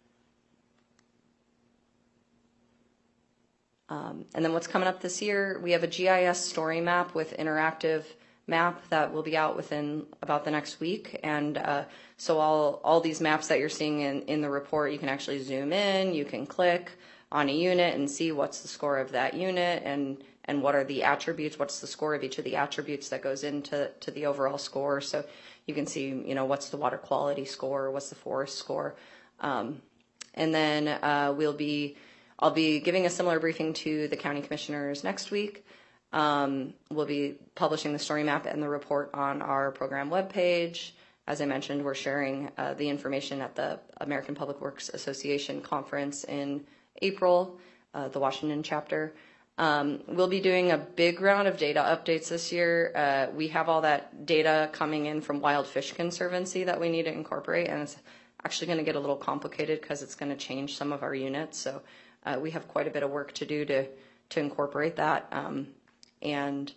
And then what's coming up this year, we have a GIS story map with interactive map that will be out within about the next week. And so all these maps that you're seeing in the report, you can actually zoom in, you can click on a unit and see what's the score of that unit, and what are the attributes, what's the score of each of the attributes that goes into the overall score. So you can see, what's the water quality score, what's the forest score. And then I'll be giving a similar briefing to the county commissioners next week. We'll be publishing the story map and the report on our program webpage. As I mentioned, we're sharing the information at the American Public Works Association conference in April, the Washington chapter. We'll be doing a big round of data updates this year. We have all that data coming in from Wild Fish Conservancy that we need to incorporate, and it's actually going to get a little complicated because it's going to change some of our units. So we have quite a bit of work to do to incorporate that. And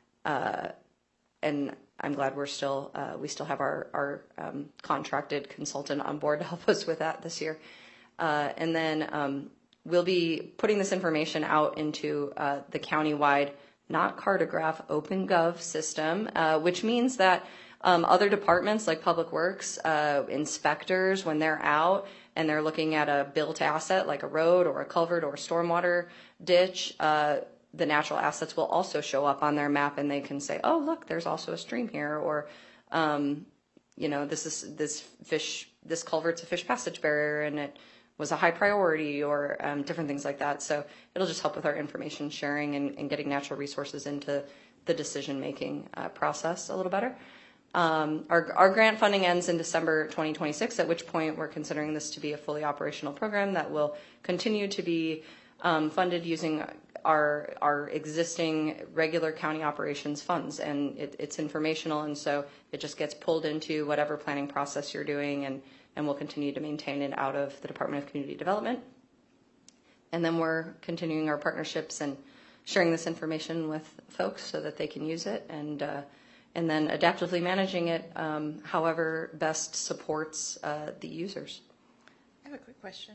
I'm glad we still have our contracted consultant on board to help us with that this year. And then we'll be putting this information out into the countywide, not Cartograph, OpenGov system, which means that other departments like Public Works, inspectors, when they're out and they're looking at a built asset like a road or a culvert or a stormwater ditch, the natural assets will also show up on their map, and they can say, oh, look, there's also a stream here, or, this culvert's a fish passage barrier and it was a high priority, or different things like that. So it'll just help with our information sharing and getting natural resources into the decision-making process a little better. Our grant funding ends in December 2026, at which point we're considering this to be a fully operational program that will continue to be funded using our existing regular county operations funds, and it's informational, and so it just gets pulled into whatever planning process you're doing, and we'll continue to maintain it out of the Department of Community Development. And then we're continuing our partnerships and sharing this information with folks so that they can use it, and then adaptively managing it however best supports the users. I have a quick question.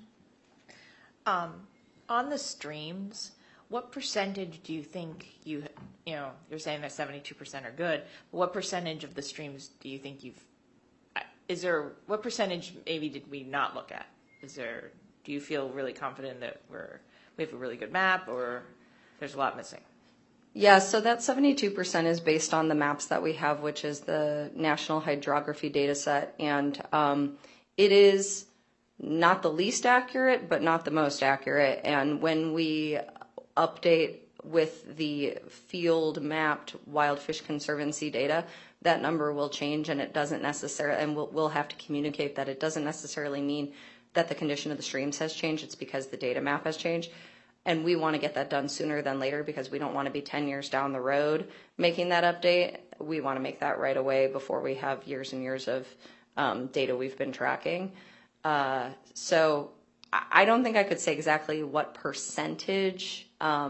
On the streams, what percentage do you think you're saying that 72% are good, but what percentage of the streams do you think what percentage maybe did we not look at? Do you feel really confident that we have a really good map, or there's a lot missing? Yeah, so that 72% is based on the maps that we have, which is the National Hydrography Data Set, and it is not the least accurate, but not the most accurate. And when we update with the field mapped Wild Fish Conservancy data, that number will change, and it doesn't necessarily, and we'll have to communicate that it doesn't necessarily mean that the condition of the streams has changed. It's because the data map has changed. And we want to get that done sooner than later, because we don't want to be 10 years down the road making that update. We want to make that right away before we have years and years of data we've been tracking. So I don't think I could say exactly what percentage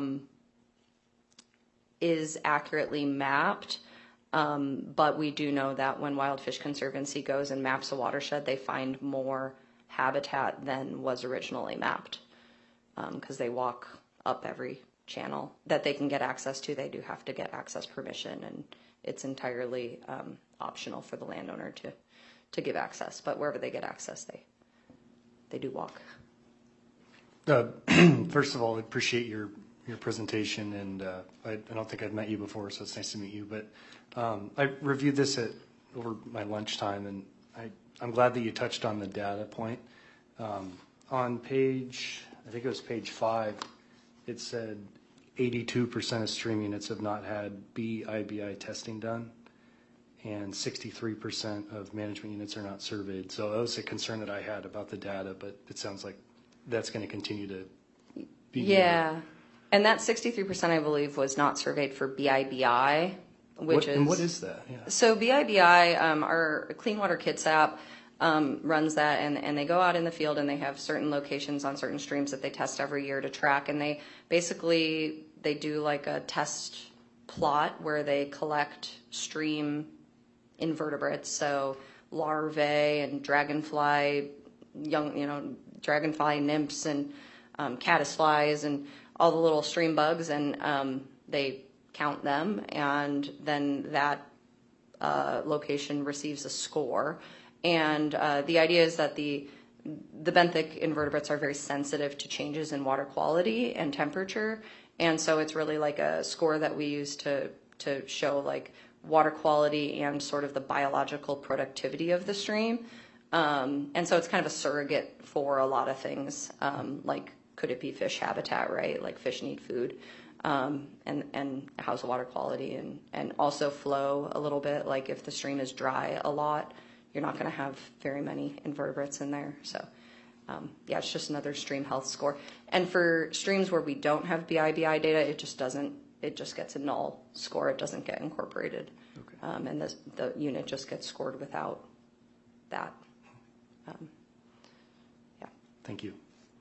is accurately mapped, but we do know that when Wild Fish Conservancy goes and maps a watershed, they find more habitat than was originally mapped. Because they walk up every channel that they can get access to. They do have to get access permission, and it's entirely optional for the landowner to give access. But wherever they get access, they do walk. First of all, I appreciate your presentation, and I don't think I've met you before, so it's nice to meet you. But I reviewed this over my lunchtime, and I'm glad that you touched on the data point. On page, I think it was page 5, it said 82% of stream units have not had BIBI testing done, and 63% of management units are not surveyed. So that was a concern that I had about the data, but it sounds like that's going to continue to be. Yeah, and that 63% I believe was not surveyed for BIBI, which is. And what is that? Yeah. So BIBI, our Clean Water Kits app, runs that, and they go out in the field, and they have certain locations on certain streams that they test every year to track, and they do like a test plot where they collect stream invertebrates, so larvae and dragonfly nymphs and caddisflies and all the little stream bugs, and they count them, and then that location receives a score. And the idea is that the benthic invertebrates are very sensitive to changes in water quality and temperature, and so it's really like a score that we use to show like water quality and sort of the biological productivity of the stream. And so it's kind of a surrogate for a lot of things, like could it be fish habitat, right? Like fish need food, and how's the water quality, and also flow a little bit. Like if the stream is dry a lot, you're not going to have very many invertebrates in there. So, it's just another stream health score. And for streams where we don't have BIBI data, it just gets a null score. It doesn't get incorporated. Okay. And the unit just gets scored without that. Thank you.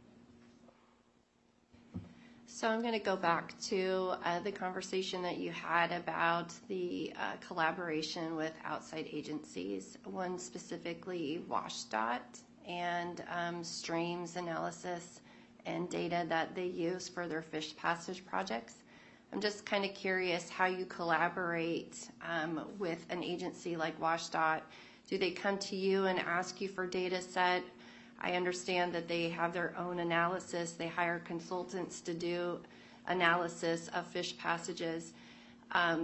So I'm going to go back to the conversation that you had about the collaboration with outside agencies, one specifically WashDOT and streams analysis and data that they use for their fish passage projects. I'm just kind of curious how you collaborate with an agency like WashDOT. Do they come to you and ask you for data set? I understand that they have their own analysis. They hire consultants to do analysis of fish passages. I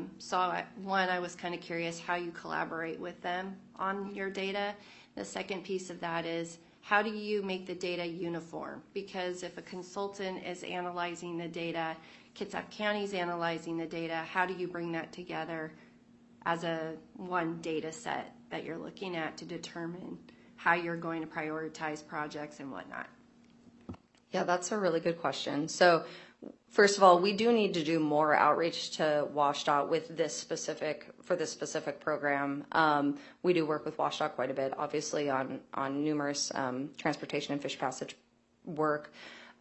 was kind of curious how you collaborate with them on your data. The second piece of that is, how do you make the data uniform? Because if a consultant is analyzing the data, Kitsap County is analyzing the data, how do you bring that together as a one data set that you're looking at to determine how you're going to prioritize projects and whatnot? Yeah, that's a really good question. So first of all, we do need to do more outreach to WashDOT with this specific program. We do work with WashDOT quite a bit, obviously, on numerous transportation and fish passage work.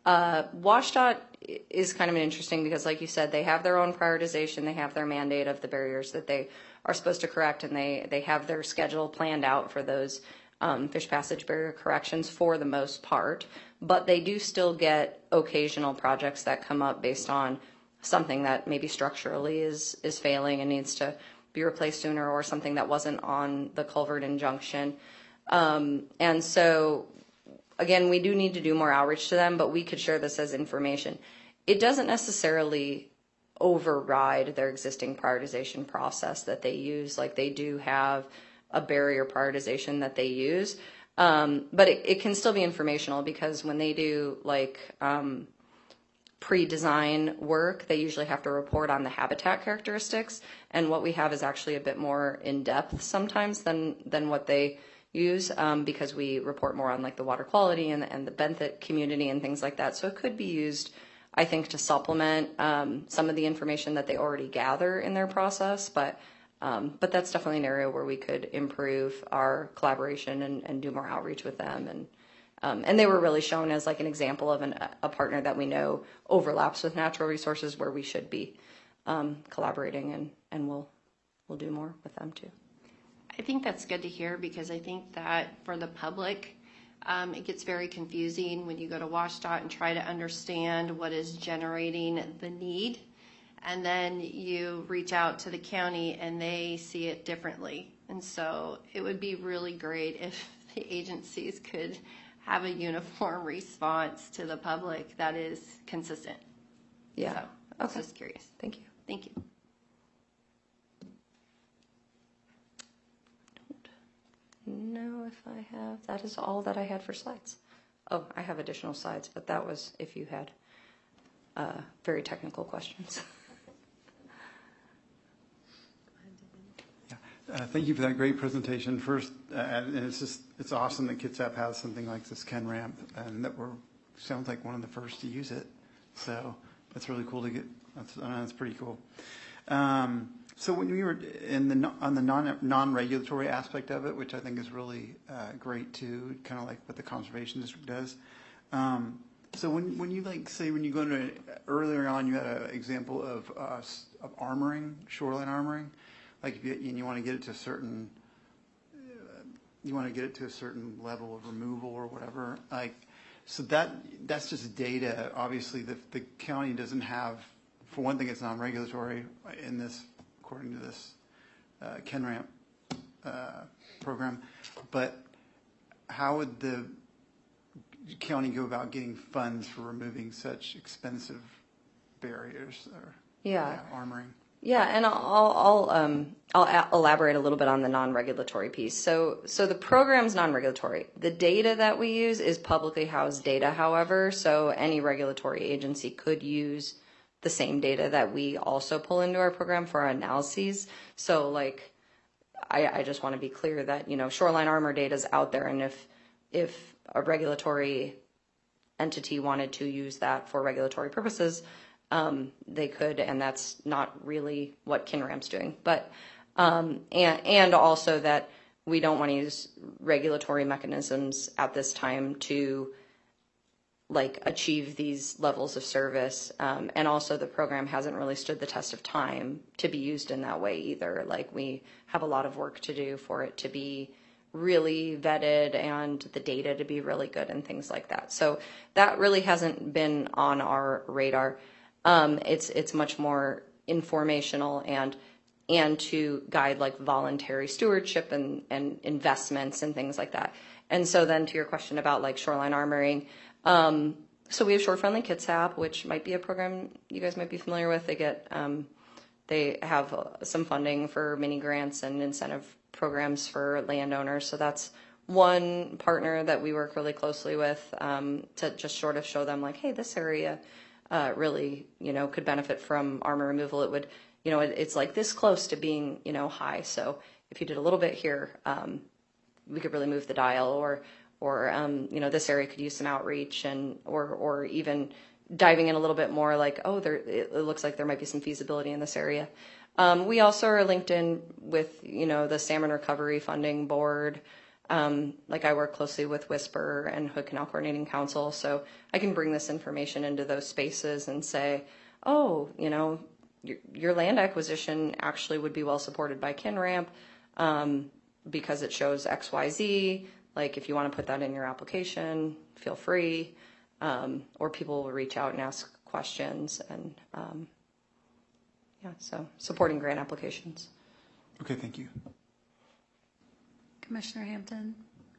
WashDOT is kind of interesting because, like you said, they have their own prioritization. They have their mandate of the barriers that they are supposed to correct, and they have their schedule planned out for those fish passage barrier corrections for the most part. But they do still get occasional projects that come up based on something that maybe structurally is failing and needs to be replaced sooner, or something that wasn't on the culvert injunction. And so, again, we do need to do more outreach to them, but we could share this as information. It doesn't necessarily override their existing prioritization process that they use. Like, they do have a barrier prioritization that they use. But it can still be informational, because when they do pre-design work, they usually have to report on the habitat characteristics. And what we have is actually a bit more in depth sometimes than what they use, because we report more on the water quality and the benthic community and things like that. So it could be used, I think, to supplement some of the information that they already gather in their process. But that's definitely an area where we could improve our collaboration and do more outreach with them. And they were really shown as an example of a partner that we know overlaps with natural resources, where we should be collaborating, and we'll do more with them too. I think that's good to hear, because I think that for the public, it gets very confusing when you go to WashDOT and try to understand what is generating the need. And then you reach out to the county and they see it differently. And so it would be really great if the agencies could have a uniform response to the public that is consistent. Yeah. So I was just curious. Thank you. Thank you. No, if I have, that is all that I had for slides. Oh, I have additional slides, but that was if you had very technical questions. Thank you for that great presentation. First, and it's awesome that Kitsap has something like this Ken ramp, and that sounds like one of the first to use it. So that's really cool to get. That's pretty cool. So when we were on the non-regulatory aspect of it, which I think is really great too, kind of like what the conservation district does. So when you when you go to earlier on, you had an example of armoring, shoreline armoring. If you want to get it to a certain, level of removal or whatever. So that's just data. Obviously, the county doesn't have. For one thing, it's non-regulatory in this, according to this KenRamp program. But how would the county go about getting funds for removing such expensive barriers or armoring? Yeah, and I'll elaborate a little bit on the non-regulatory piece. So the program's non-regulatory. The data that we use is publicly housed data, however, so any regulatory agency could use the same data that we also pull into our program for our analyses. So I just want to be clear that, shoreline armor data is out there, and if a regulatory entity wanted to use that for regulatory purposes, they could, and that's not really what KenRamp's doing. But and also that we don't want to use regulatory mechanisms at this time to like achieve these levels of service. And also the program hasn't really stood the test of time to be used in that way either. Like we have a lot of work to do for it to be really vetted and the data to be really good and things like that. So that really hasn't been on our radar. It's much more informational and to guide like voluntary stewardship and investments and things like that. And so then to your question about like shoreline armoring, so we have Shore Friendly Kitsap, which might be a program you guys might be familiar with. They have some funding for mini grants and incentive programs for landowners. So that's one partner that we work really closely with, to just sort of show them like, hey, this area really, could benefit from armor removal. It would, it's like this close to being, high. So if you did a little bit here, we could really move the dial, or this area could use some outreach or even diving in a little bit more like, it looks like there might be some feasibility in this area. We also are linked in with, the Salmon Recovery Funding Board. Like I work closely with Whisper and Hood Canal Coordinating Council, so I can bring this information into those spaces and say, your land acquisition actually would be well supported by KinRamp, because it shows XYZ. Like if you want to put that in your application, feel free. Or people will reach out and ask questions, and so supporting grant applications. Okay, thank you. Commissioner Hampton.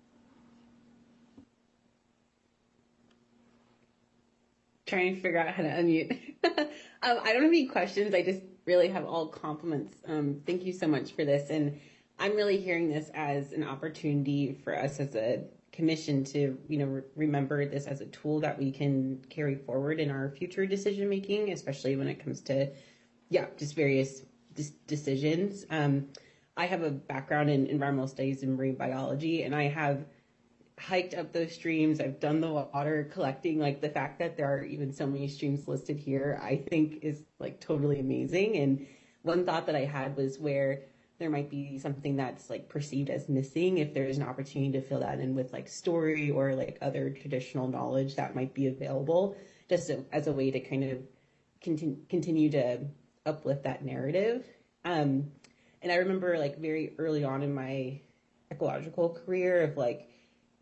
Trying to figure out how to unmute. I don't have any questions. I just really have all compliments. Thank you so much for this. And I'm really hearing this as an opportunity for us as a commission to, remember this as a tool that we can carry forward in our future decision making, especially when it comes to, just various decisions. I have a background in environmental studies and marine biology, and I have hiked up those streams. I've done the water collecting. Like the fact that there are even so many streams listed here, I think is like totally amazing. And one thought that I had was where there might be something that's like perceived as missing, if there's an opportunity to fill that in with like story or like other traditional knowledge that might be available, just as a way to kind of continue to uplift that narrative. And I remember like very early on in my ecological career of like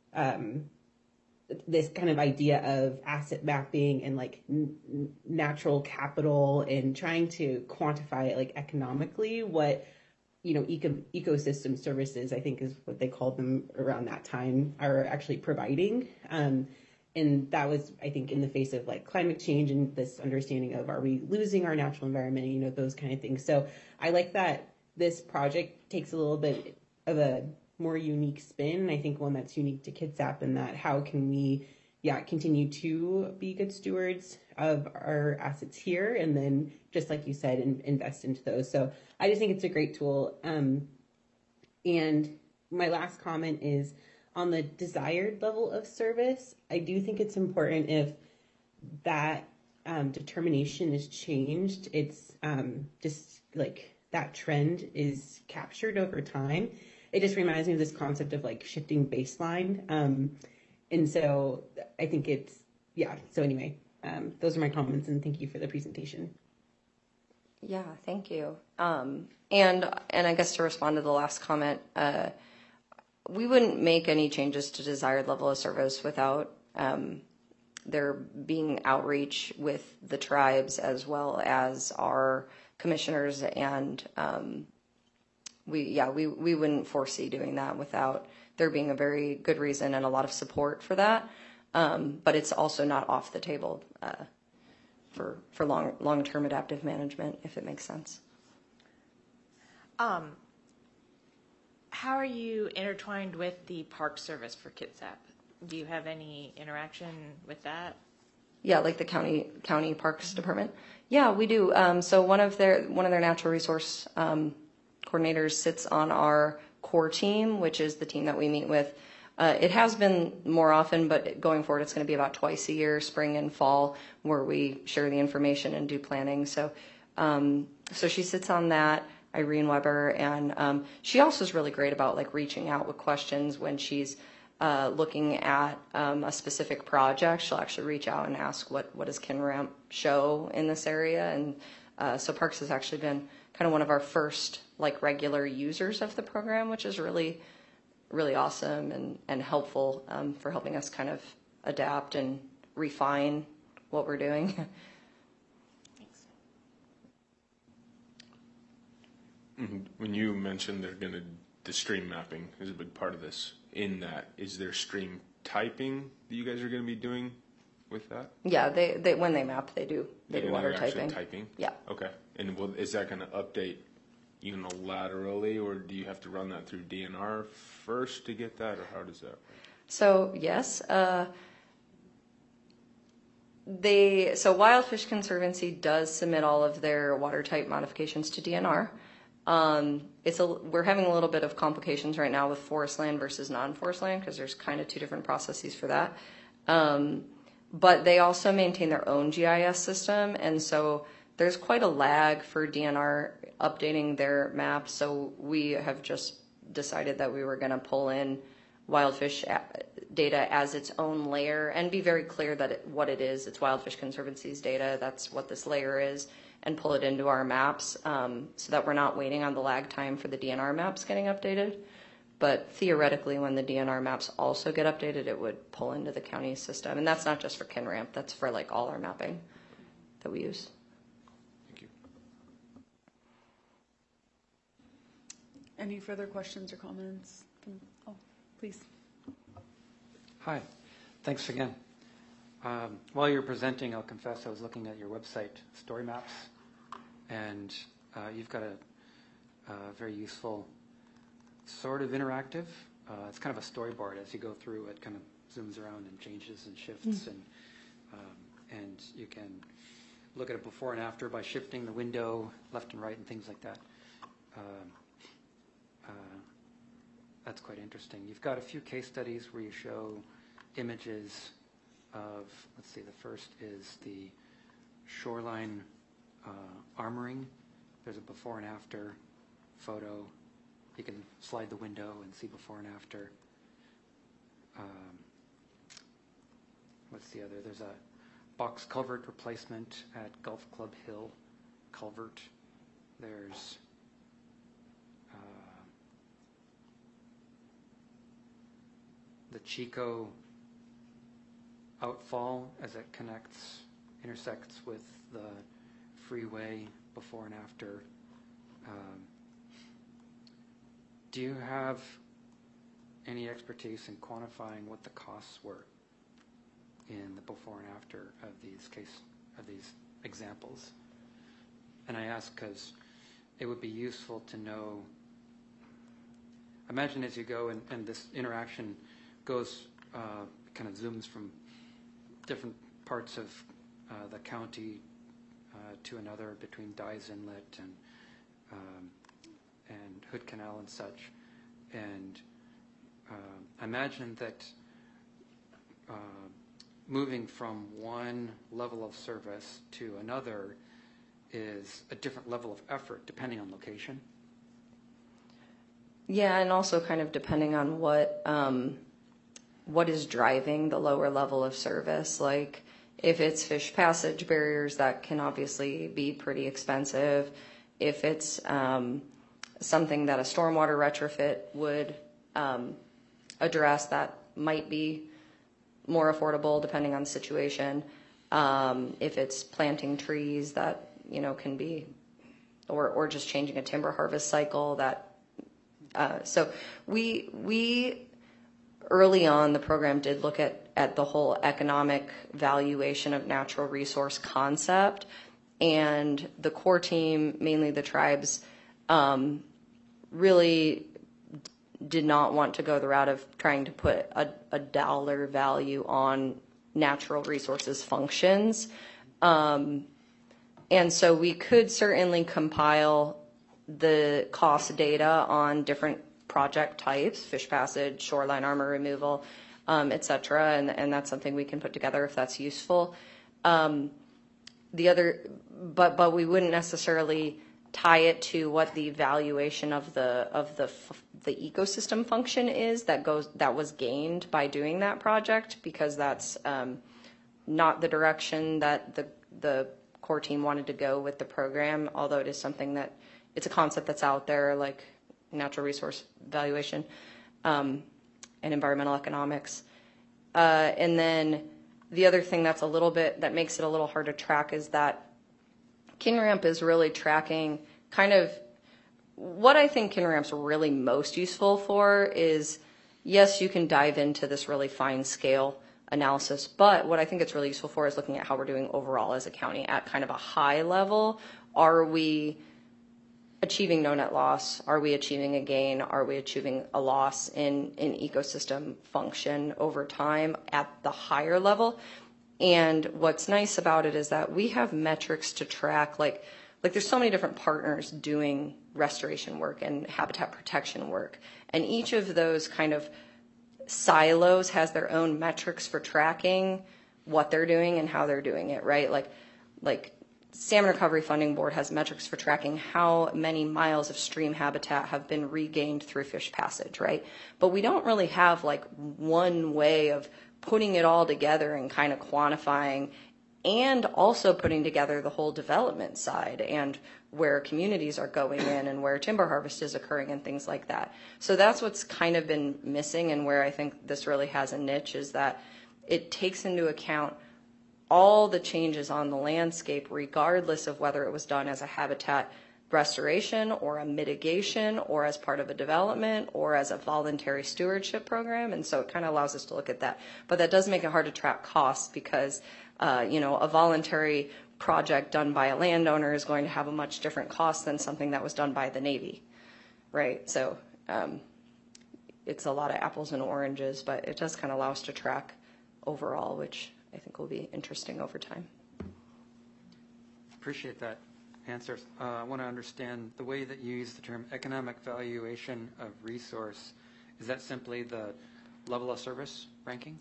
this kind of idea of asset mapping and like natural capital and trying to quantify it like economically what ecosystem services, I think is what they called them around that time, are actually providing. And that was, I think, in the face of like climate change and this understanding of, are we losing our natural environment, those kind of things. So I like that this project takes a little bit of a more unique spin. And I think one that's unique to Kitsap, and that how can we, continue to be good stewards of our assets here, and then just like you said, invest into those. So I just think it's a great tool. And my last comment is on the desired level of service. I do think it's important if that determination is changed. It's just like that trend is captured over time. It just reminds me of this concept of like shifting baseline. And so I think it's, so anyway, those are my comments, and thank you for the presentation. Yeah, thank you. And I guess to respond to the last comment, we wouldn't make any changes to desired level of service without there being outreach with the tribes as well as our commissioners, and we wouldn't foresee doing that without there being a very good reason and a lot of support for that. But it's also not off the table for long-term adaptive management, if it makes sense. How are you intertwined with the Park Service for Kitsap? Do you have any interaction with that? Yeah, like the county parks department. Yeah, we do. So one of their natural resource coordinators sits on our core team, which is the team that we meet with. It has been more often, but going forward, it's going to be about twice a year, spring and fall, where we share the information and do planning. So she sits on that, Irene Weber, and she also is really great about like reaching out with questions when she's looking at a specific project, she'll actually reach out and ask what does KinRamp show in this area. And so Parks has actually been kind of one of our first like regular users of the program, which is really, really awesome and helpful for helping us kind of adapt and refine what we're doing. When you mentioned the stream mapping is a big part of this. In that, is there stream typing that you guys are going to be doing with that? Yeah, they when they map, they do water actually typing. Yeah. Okay. And is that going to update unilaterally, or do you have to run that through DNR first to get that, or how does that work? So yes, Wild Fish Conservancy does submit all of their water type modifications to DNR. We're having a little bit of complications right now with forest land versus non-forest land because there's kind of two different processes for that. But they also maintain their own GIS system, and so there's quite a lag for DNR updating their maps. So we have just decided that we were going to pull in Wild Fish data as its own layer and be very clear that what it is. It's Wild Fish Conservancy's data. That's what this layer is. And pull it into our maps so that we're not waiting on the lag time for the DNR maps getting updated. But theoretically, when the DNR maps also get updated, it would pull into the county system. And that's not just for KinRamp, that's for like all our mapping that we use. Thank you. Any further questions or comments? Oh, please. Hi, thanks again. While you're presenting, I'll confess I was looking at your website, Story Maps, and you've got a very useful sort of interactive. It's kind of a storyboard. As you go through, it kind of zooms around and changes and shifts, and you can look at it before and after by shifting the window left and right and things like that. That's quite interesting. You've got a few case studies where you show images of, let's see, the first is the shoreline armoring. There's a before and after photo. You can slide the window and see before and after. What's the other? There's a box culvert replacement at Gulf Club Hill culvert. There's the Chico outfall as it intersects with the freeway before and after. Do you have any expertise in quantifying what the costs were in the before and after of these examples? And I ask because it would be useful to know. Imagine as you go and this interaction goes, kind of zooms from different parts of the county to another between Dyes Inlet and Hood Canal and such. And I imagine that moving from one level of service to another is a different level of effort depending on location. Yeah, and also kind of depending on what is driving the lower level of service. Like if it's fish passage barriers, that can obviously be pretty expensive. If it's something that a stormwater retrofit would address, that might be more affordable depending on the situation. If it's planting trees, that can be, or just changing a timber harvest cycle. That so we early on the program did look at the whole economic valuation of natural resource concept, and the core team, mainly the tribes, really did not want to go the route of trying to put a dollar value on natural resources functions. And so we could certainly compile the cost data on different project types, fish passage, shoreline armor removal, et cetera, and that's something we can put together if that's useful. But we wouldn't necessarily tie it to what the valuation of the ecosystem function is that was gained by doing that project, because that's not the direction that the core team wanted to go with the program, although it is something that it's a concept that's out there, like natural resource valuation and environmental economics. And then the other thing that makes it a little hard to track is that KinRamp is really tracking kind of what I think KinRamp's really most useful for is, yes, you can dive into this really fine scale analysis, but what I think it's really useful for is looking at how we're doing overall as a county at kind of a high level. Are we achieving no net loss? Are we achieving a gain? Are we achieving a loss in ecosystem function over time at the higher level? And what's nice about it is that we have metrics to track, like there's so many different partners doing restoration work and habitat protection work. And each of those kind of silos has their own metrics for tracking what they're doing and how they're doing it, right? Like Salmon Recovery Funding Board has metrics for tracking how many miles of stream habitat have been regained through fish passage, right? But we don't really have like one way of putting it all together and kind of quantifying, and also putting together the whole development side and where communities are going in and where timber harvest is occurring and things like that. So that's what's kind of been missing, and where I think this really has a niche is that it takes into account all the changes on the landscape, regardless of whether it was done as a habitat restoration or a mitigation or as part of a development or as a voluntary stewardship program. And so it kind of allows us to look at that. But that does make it hard to track costs, because a voluntary project done by a landowner is going to have a much different cost than something that was done by the Navy, right? So it's a lot of apples and oranges, but it does kind of allow us to track overall, which I think will be interesting over time. Appreciate that answer. I want to understand the way that you use the term economic valuation of resource. Is that simply the level of service ranking?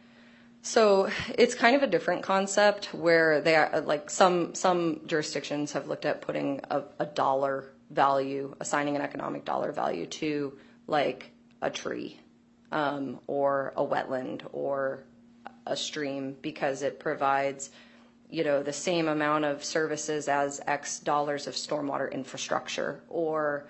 So it's kind of a different concept, where they are, like some jurisdictions have looked at putting a dollar value, assigning an economic dollar value to like a tree or a wetland or a stream, because it provides the same amount of services as X dollars of stormwater infrastructure, or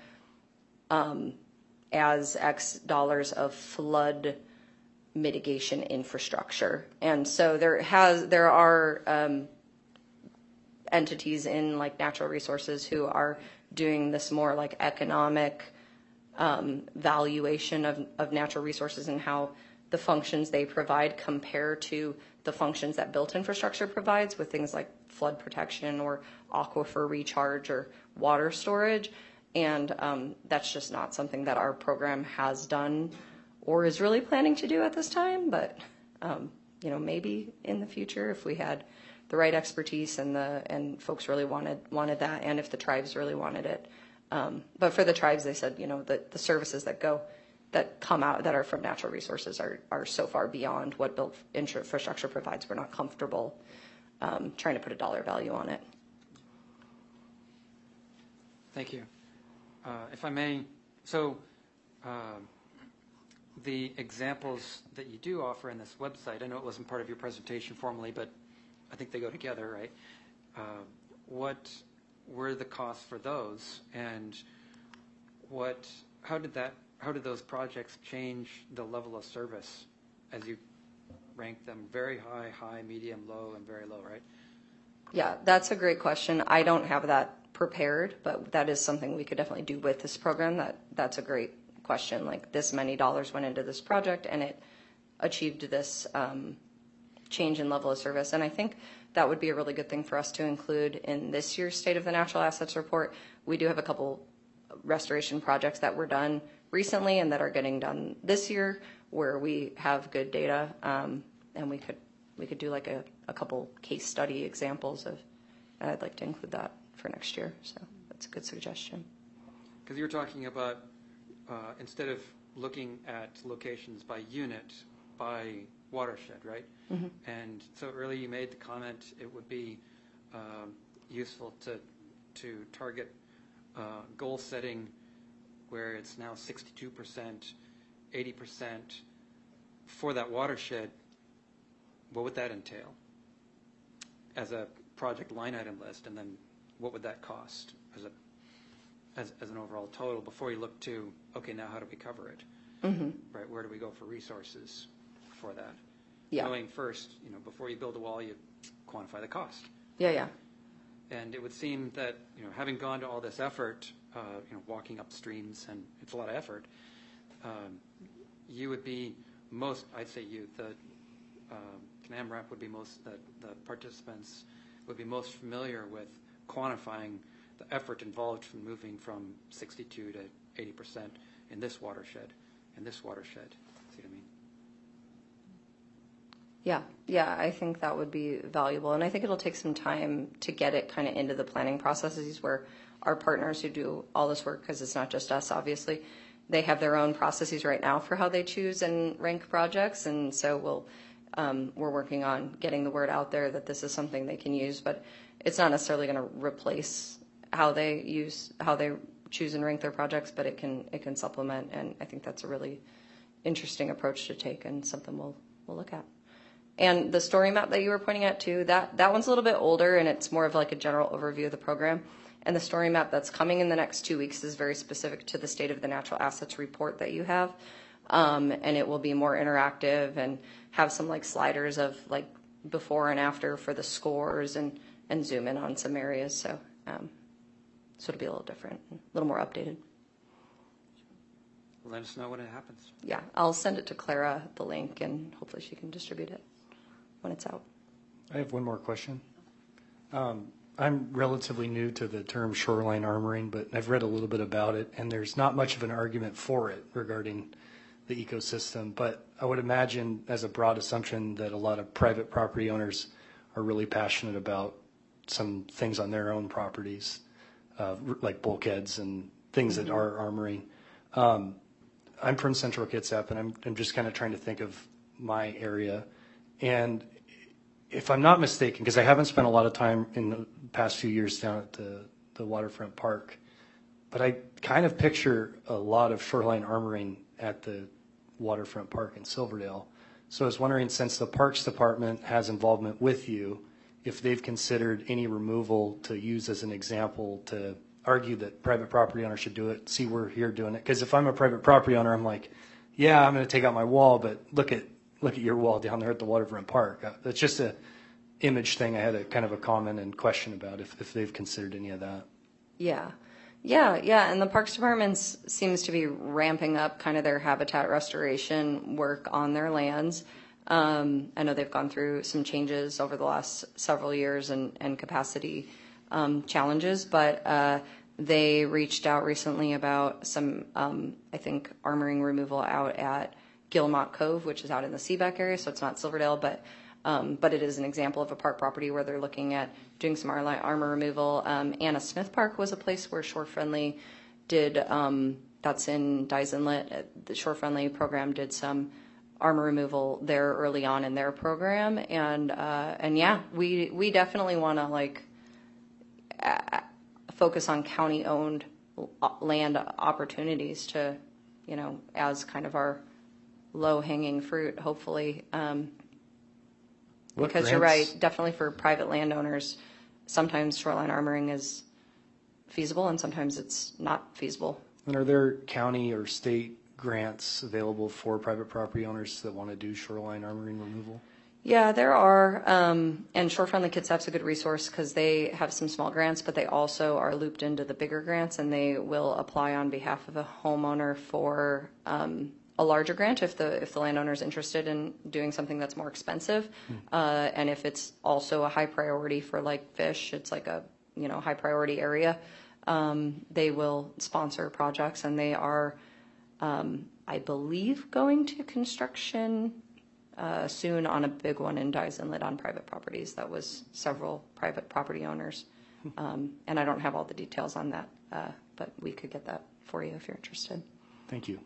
as X dollars of flood mitigation infrastructure. And so there are entities in like natural resources who are doing this more like economic valuation of natural resources and how the functions they provide compare to the functions that built infrastructure provides, with things like flood protection or aquifer recharge or water storage. And that's just not something that our program has done or is really planning to do at this time. But maybe in the future, if we had the right expertise and folks really wanted that, and if the tribes really wanted it. But for the tribes, they said that the services that come out that are from natural resources are so far beyond what built infrastructure provides. We're not comfortable trying to put a dollar value on it. Thank you. If I may, so the examples that you do offer in this website, I know it wasn't part of your presentation formally, but I think they go together, right? What were the costs for those, and how did those projects change the level of service as you rank them? Very high, high, medium, low, and very low, right? Yeah, that's a great question. I don't have that prepared, but that is something we could definitely do with this program. That's a great question. Like, this many dollars went into this project and it achieved this change in level of service. And I think that would be a really good thing for us to include in this year's State of the Natural Assets Report. We do have a couple restoration projects that were done recently and that are getting done this year where we have good data, and we could do like a couple case study examples of, and I'd like to include that for next year. So that's a good suggestion. Because you were talking about instead of looking at locations by unit, by watershed, right? Mm-hmm. And so earlier you made the comment it would be useful to target goal setting where it's now 62%, 80% for that watershed, what would that entail as a project line item list? And then what would that cost as an overall total before you look to, okay, now how do we cover it? Right, where do we go for resources for that? Yeah. Knowing first, before you build a wall, you quantify the cost. Yeah. And it would seem that, having gone to all this effort, walking up streams, and it's a lot of effort, you would be I'd say the CNAMRAP would be the participants would be most familiar with quantifying the effort involved from moving from 62 to 80% in this watershed, See what I mean? Yeah, I think that would be valuable. And I think it'll take some time to get it kind of into the planning processes where our partners who do all this work, because it's not just us, obviously, they have their own processes right now for how they choose and rank projects. And so we're working on getting the word out there that this is something they can use, but it's not necessarily going to replace how they choose and rank their projects, but it can supplement. And I think that's a really interesting approach to take and something we'll look at. And the story map that you were pointing at too, that one's a little bit older and it's more of like a general overview of the program. And the story map that's coming in the next 2 weeks is very specific to the State of the Natural Assets report that you have. And it will be more interactive and have some like sliders of like before and after for the scores and zoom in on some areas. So it'll be a little different, a little more updated. Let us know when it happens. Yeah, I'll send it to Clara, the link, and hopefully she can distribute it when it's out. I have one more question. I'm relatively new to the term shoreline armoring, but I've read a little bit about it, and there's not much of an argument for it regarding the ecosystem. But I would imagine, as a broad assumption, that a lot of private property owners are really passionate about some things on their own properties, like bulkheads and things that are armoring. I'm from Central Kitsap, and I'm just kind of trying to think of my area. And if I'm not mistaken, because I haven't spent a lot of time in the past few years down at the waterfront park, but I kind of picture a lot of shoreline armoring at the waterfront park in Silverdale. So I was wondering, since the Parks Department has involvement with you, if they've considered any removal to use as an example to argue that private property owners should do it. See, we're here doing it. Because if I'm a private property owner, I'm like, yeah, I'm going to take out my wall, but look at your wall down there at the waterfront park. That's just a image thing. I had a kind of a comment and question about if they've considered any of that. Yeah. And the Parks Department seems to be ramping up kind of their habitat restoration work on their lands. I know they've gone through some changes over the last several years and capacity challenges, but they reached out recently about some, I think, armoring removal out at Gilmont Cove, which is out in the Seaback area, so it's not Silverdale, but it is an example of a park property where they're looking at doing some armor removal. Anna Smith Park was a place where Shore Friendly did, that's in Dyes Inlet. The Shore Friendly program did some armor removal there early on in their program, and yeah, we definitely want to focus on county-owned land opportunities to, as kind of our low-hanging fruit, hopefully. Because you're right, definitely for private landowners, sometimes shoreline armoring is feasible and sometimes it's not feasible. And are there county or state grants available for private property owners that want to do shoreline armoring removal? Yeah, there are, and Shore Friendly Kitsap's a good resource because they have some small grants, but they also are looped into the bigger grants, and they will apply on behalf of a homeowner for a larger grant if the landowner is interested in doing something that's more expensive, and if it's also a high priority for like fish, it's like a high priority area. They will sponsor projects, and they are, I believe, going to construction soon on a big one in Dyes Inlet on private properties. That was several private property owners. And I don't have all the details on that, but we could get that for you if you're interested. Thank you.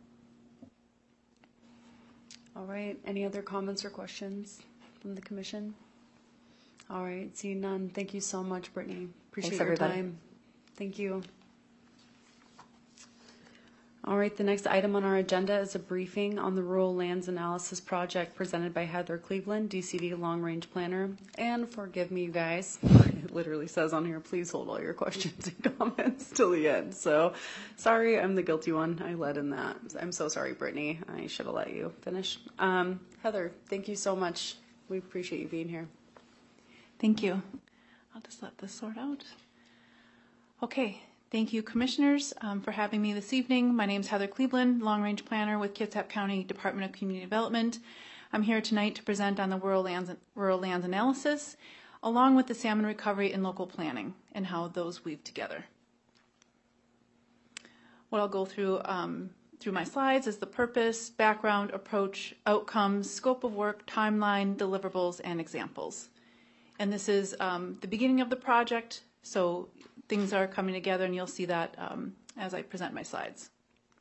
All right. Any other comments or questions from the commission? All right. Seeing none. Thank you so much, Brittany. Appreciate Thanks, your everybody. time. Thank you. All right, the next item on our agenda is a briefing on the Rural Lands Analysis Project presented by Heather Cleveland, DCD Long Range Planner. And forgive me, you guys, it literally says on here, please hold all your questions and comments till the end. So sorry, I'm the guilty one. I led in that. I'm so sorry, Brittany. I should have let you finish. Heather, thank you so much. We appreciate you being here. Thank you. I'll just let this sort out. Okay. Thank you, Commissioners, for having me this evening. My name is Heather Cleveland, Long Range Planner with Kitsap County Department of Community Development. I'm here tonight to present on the rural lands analysis, along with the salmon recovery and local planning, and how those weave together. What I'll go through my slides is the purpose, background, approach, outcomes, scope of work, timeline, deliverables, and examples. And this is the beginning of the project, so things are coming together, and you'll see that as I present my slides.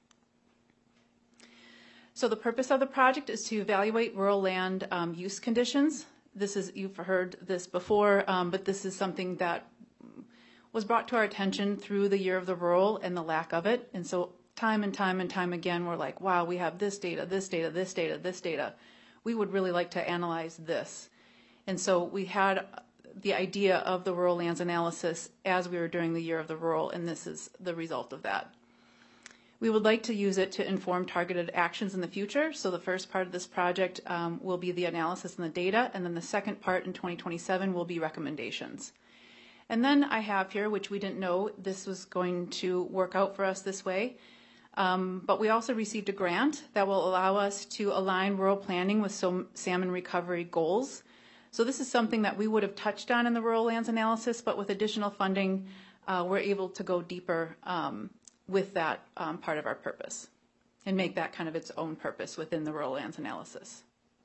So the purpose of the project is to evaluate rural land use conditions. You've heard this before, but this is something that was brought to our attention through the Year of the Rural and the lack of it. And so time and time and time again, we're like, wow, we have this data, this data, this data, this data. We would really like to analyze this. And so we had the idea of the rural lands analysis as we were doing the Year of the Rural, and this is the result of that. We would like to use it to inform targeted actions in the future. So the first part of this project will be the analysis and the data, and then the second part in 2027 will be recommendations. And then I have here, which we didn't know this was going to work out for us this way, but we also received a grant that will allow us to align rural planning with some salmon recovery goals. So this is something that we would have touched on in the rural lands analysis, but with additional funding, we're able to go deeper with that part of our purpose and make that kind of its own purpose within the rural lands analysis.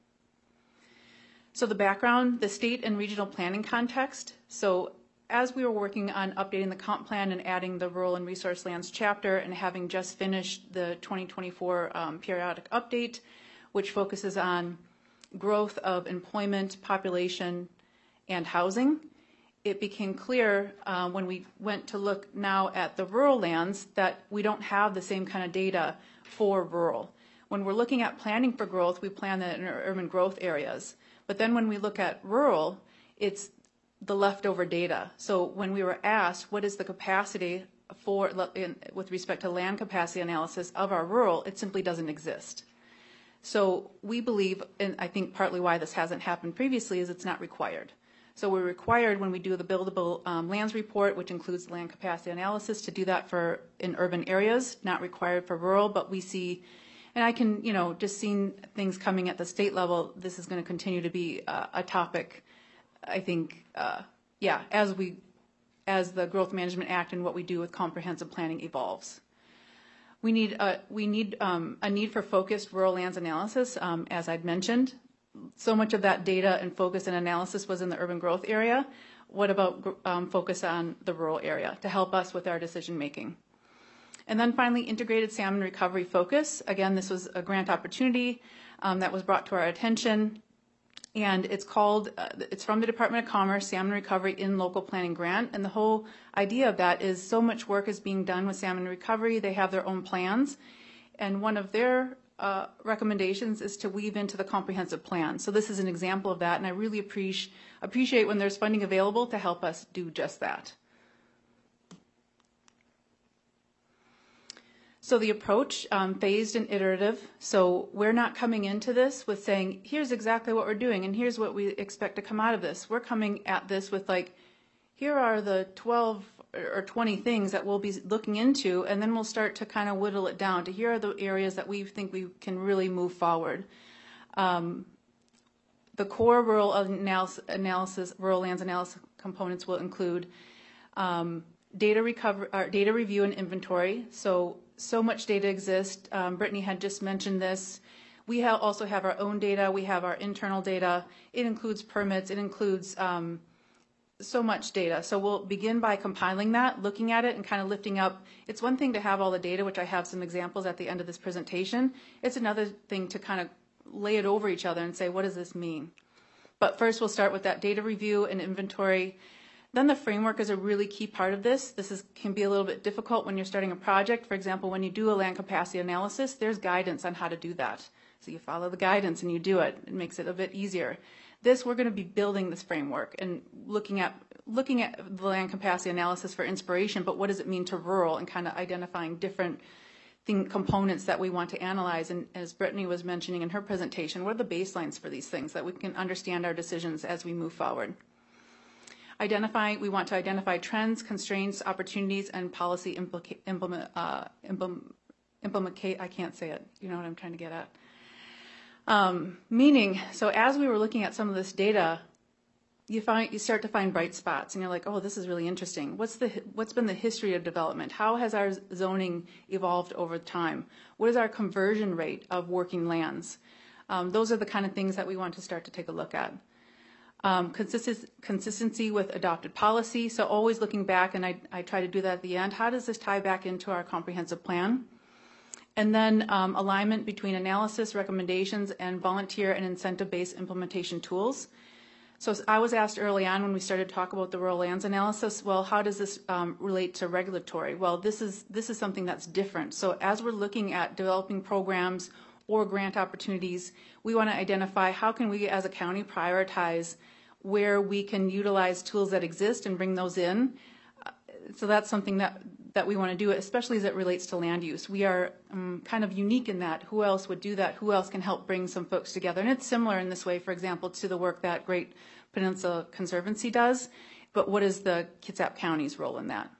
So the background, the state and regional planning context. So as we were working on updating the comp plan and adding the rural and resource lands chapter and having just finished the 2024 periodic update, which focuses on growth of employment, population, and housing, it became clear when we went to look now at the rural lands that we don't have the same kind of data for rural. When we're looking at planning for growth, we plan that in urban growth areas. But then when we look at rural, it's the leftover data. So when we were asked what is the capacity with respect to land capacity analysis of our rural, it simply doesn't exist. So we believe, and I think partly why this hasn't happened previously, is it's not required. So we're required when we do the buildable lands report, which includes land capacity analysis, to do that in urban areas, not required for rural, but we see, and I can, just seeing things coming at the state level, this is going to continue to be a topic, I think, as the Growth Management Act and what we do with comprehensive planning evolves. We need a need for focused rural lands analysis, as I'd mentioned. So much of that data and focus and analysis was in the urban growth area. What about focus on the rural area to help us with our decision making? And then finally, integrated salmon recovery focus. Again, this was a grant opportunity that was brought to our attention. And it's from the Department of Commerce, Salmon Recovery in Local Planning Grant. And the whole idea of that is so much work is being done with salmon recovery. They have their own plans. And one of their recommendations is to weave into the comprehensive plan. So this is an example of that. And I really appreciate when there's funding available to help us do just that. So the approach, phased and iterative. So we're not coming into this with saying, here's exactly what we're doing and here's what we expect to come out of this. We're coming at this with here are the 12 or 20 things that we'll be looking into, and then we'll start to kind of whittle it down to here are the areas that we think we can really move forward. The core rural lands analysis components will include data review and inventory. So much data exists. Brittany had just mentioned this. We also have our own data. We have our internal data. It includes permits. It includes so much data. So we'll begin by compiling that, looking at it, and kind of lifting up. It's one thing to have all the data, which I have some examples at the end of this presentation. It's another thing to kind of lay it over each other and say, what does this mean? But first, we'll start with that data review and inventory. Then the framework is a really key part of this. Can be a little bit difficult when you're starting a project. For example, when you do a land capacity analysis, there's guidance on how to do that. So you follow the guidance and you do it. It makes it a bit easier. We're going to be building this framework and looking at the land capacity analysis for inspiration, but what does it mean to rural, and kind of identifying different components that we want to analyze. And as Brittany was mentioning in her presentation, what are the baselines for these things that we can understand our decisions as we move forward? We want to identify trends, constraints, opportunities, and policy implement. I can't say it. You know what I'm trying to get at. Meaning, so as we were looking at some of this data, you start to find bright spots, and you're like, oh, this is really interesting. What's been the history of development? How has our zoning evolved over time? What is our conversion rate of working lands? Those are the kind of things that we want to start to take a look at. Consistency with adopted policy. So always looking back, and I try to do that at the end. How does this tie back into our comprehensive plan? And then alignment between analysis, recommendations, and volunteer and incentive-based implementation tools. So I was asked early on when we started to talk about the rural lands analysis, well, how does this relate to regulatory? Well, this is something that's different. So as we're looking at developing programs or grant opportunities, we want to identify how can we as a county prioritize where we can utilize tools that exist and bring those in. So that's something that we want to do, especially as it relates to land use. We are kind of unique in that. Who else would do that? Who else can help bring some folks together? And it's similar in this way, for example, to the work that Great Peninsula Conservancy does. But what is the Kitsap County's role in that?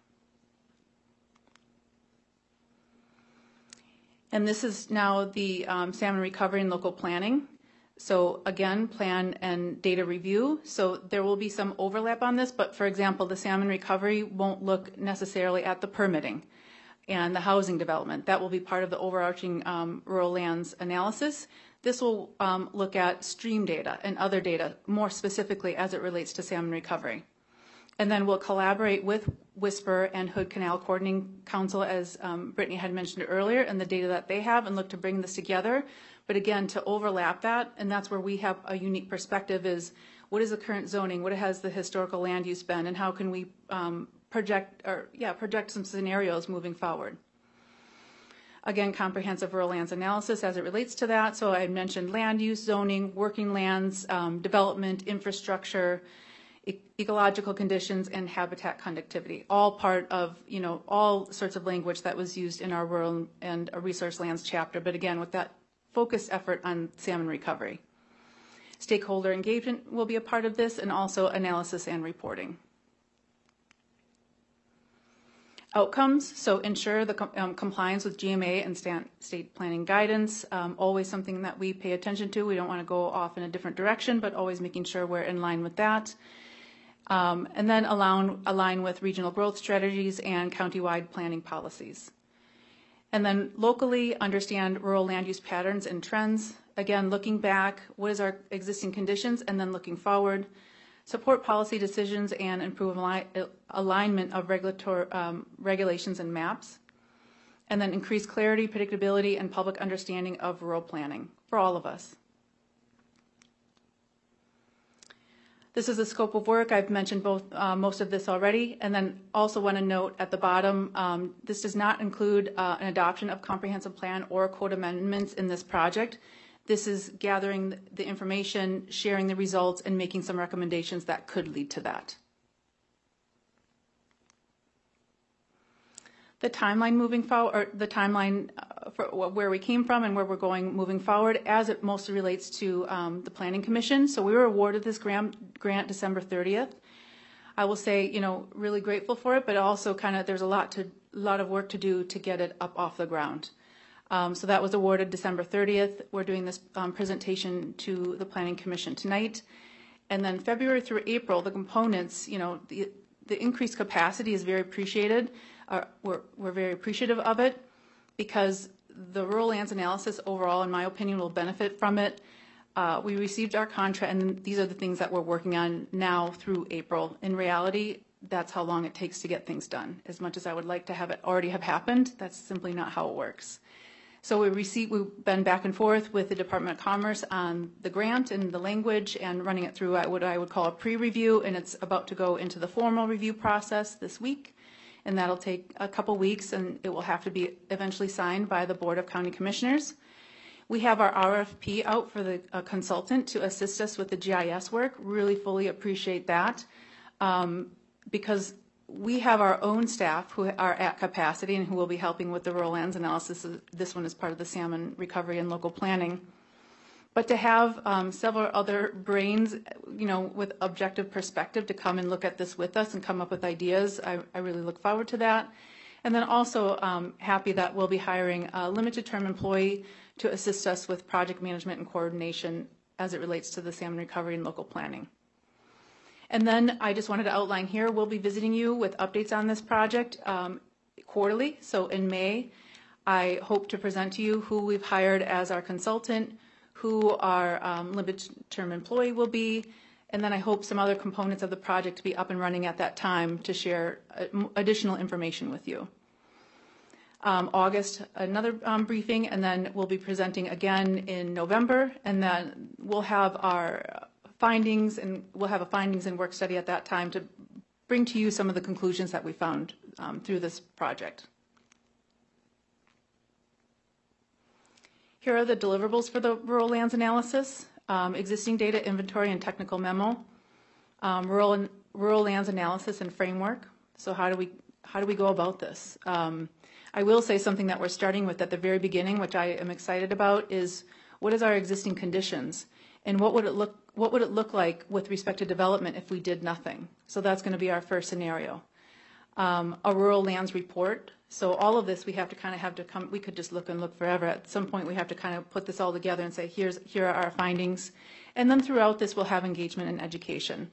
And this is now the salmon recovery and local planning. So again, plan and data review. So there will be some overlap on this, but for example, the salmon recovery won't look necessarily at the permitting and the housing development. That will be part of the overarching rural lands analysis. This will look at stream data and other data more specifically as it relates to salmon recovery. And then we'll collaborate with WSPR and Hood Canal Coordinating Council, as Brittany had mentioned earlier, and the data that they have, and look to bring this together. But again, to overlap that, and that's where we have a unique perspective, is what is the current zoning, what has the historical land use been, and how can we project some scenarios moving forward. Again, comprehensive rural lands analysis as it relates to that. So I mentioned land use, zoning, working lands, development, infrastructure, ecological conditions, and habitat conductivity, all part of, all sorts of language that was used in our rural and resource lands chapter, but again, with that focused effort on salmon recovery. Stakeholder engagement will be a part of this, and also analysis and reporting. Outcomes, so ensure the compliance with GMA and state planning guidance, always something that we pay attention to. We don't want to go off in a different direction, but always making sure we're in line with that. And then align with regional growth strategies and countywide planning policies. And then locally, understand rural land use patterns and trends. Again, looking back, what is our existing conditions, and then looking forward. Support policy decisions and improve alignment of regulations and maps. And then increase clarity, predictability, and public understanding of rural planning for all of us. This is the scope of work. I've mentioned most of this already. And then also want to note at the bottom, this does not include an adoption of comprehensive plan or code amendments in this project. This is gathering the information, sharing the results, and making some recommendations that could lead to that. The timeline moving forward, or the timeline for where we came from and where we're going moving forward, as it mostly relates to the Planning Commission. So we were awarded this grant December 30th. I will say, really grateful for it, but also there's a lot of work to do to get it up off the ground. So that was awarded December 30th. We're doing this presentation to the Planning Commission tonight. And then February through April, the components, the increased capacity is very appreciated. We're very appreciative of it, because the rural lands analysis overall, in my opinion, will benefit from it. We received our contract, and these are the things that we're working on now through April. In reality, that's how long it takes to get things done. As much as I would like to have it already have happened, that's simply not how it works. So we've been back and forth with the Department of Commerce on the grant and the language and running it through what I would call a pre-review, and it's about to go into the formal review process this week, and that'll take a couple weeks, and it will have to be eventually signed by the Board of County Commissioners. We have our RFP out for the consultant to assist us with the GIS work. Really fully appreciate that because we have our own staff who are at capacity and who will be helping with the rural lands analysis. This one is part of the salmon recovery and local planning. But to have several other brains, with objective perspective to come and look at this with us and come up with ideas, I really look forward to that. And then also happy that we'll be hiring a limited term employee to assist us with project management and coordination as it relates to the salmon recovery and local planning. And then I just wanted to outline here, we'll be visiting you with updates on this project quarterly. So in May, I hope to present to you who we've hired as our consultant, who our limited term employee will be, and then I hope some other components of the project to be up and running at that time to share additional information with you. August, another briefing, and then we'll be presenting again in November, and then we'll have our findings, and we'll have a findings and work study at that time to bring to you some of the conclusions that we found through this project. Here are the deliverables for the rural lands analysis, existing data inventory and technical memo, rural lands analysis and framework. So how do we go about this? I will say something that we're starting with at the very beginning, which I am excited about, is what is our existing conditions, and what would it look like with respect to development if we did nothing? So that's going to be our first scenario. A rural lands report. So all of this we have to come. We could just look and look forever. At some point, we have to kind of put this all together and say, here are our findings, and then throughout this, we'll have engagement and education.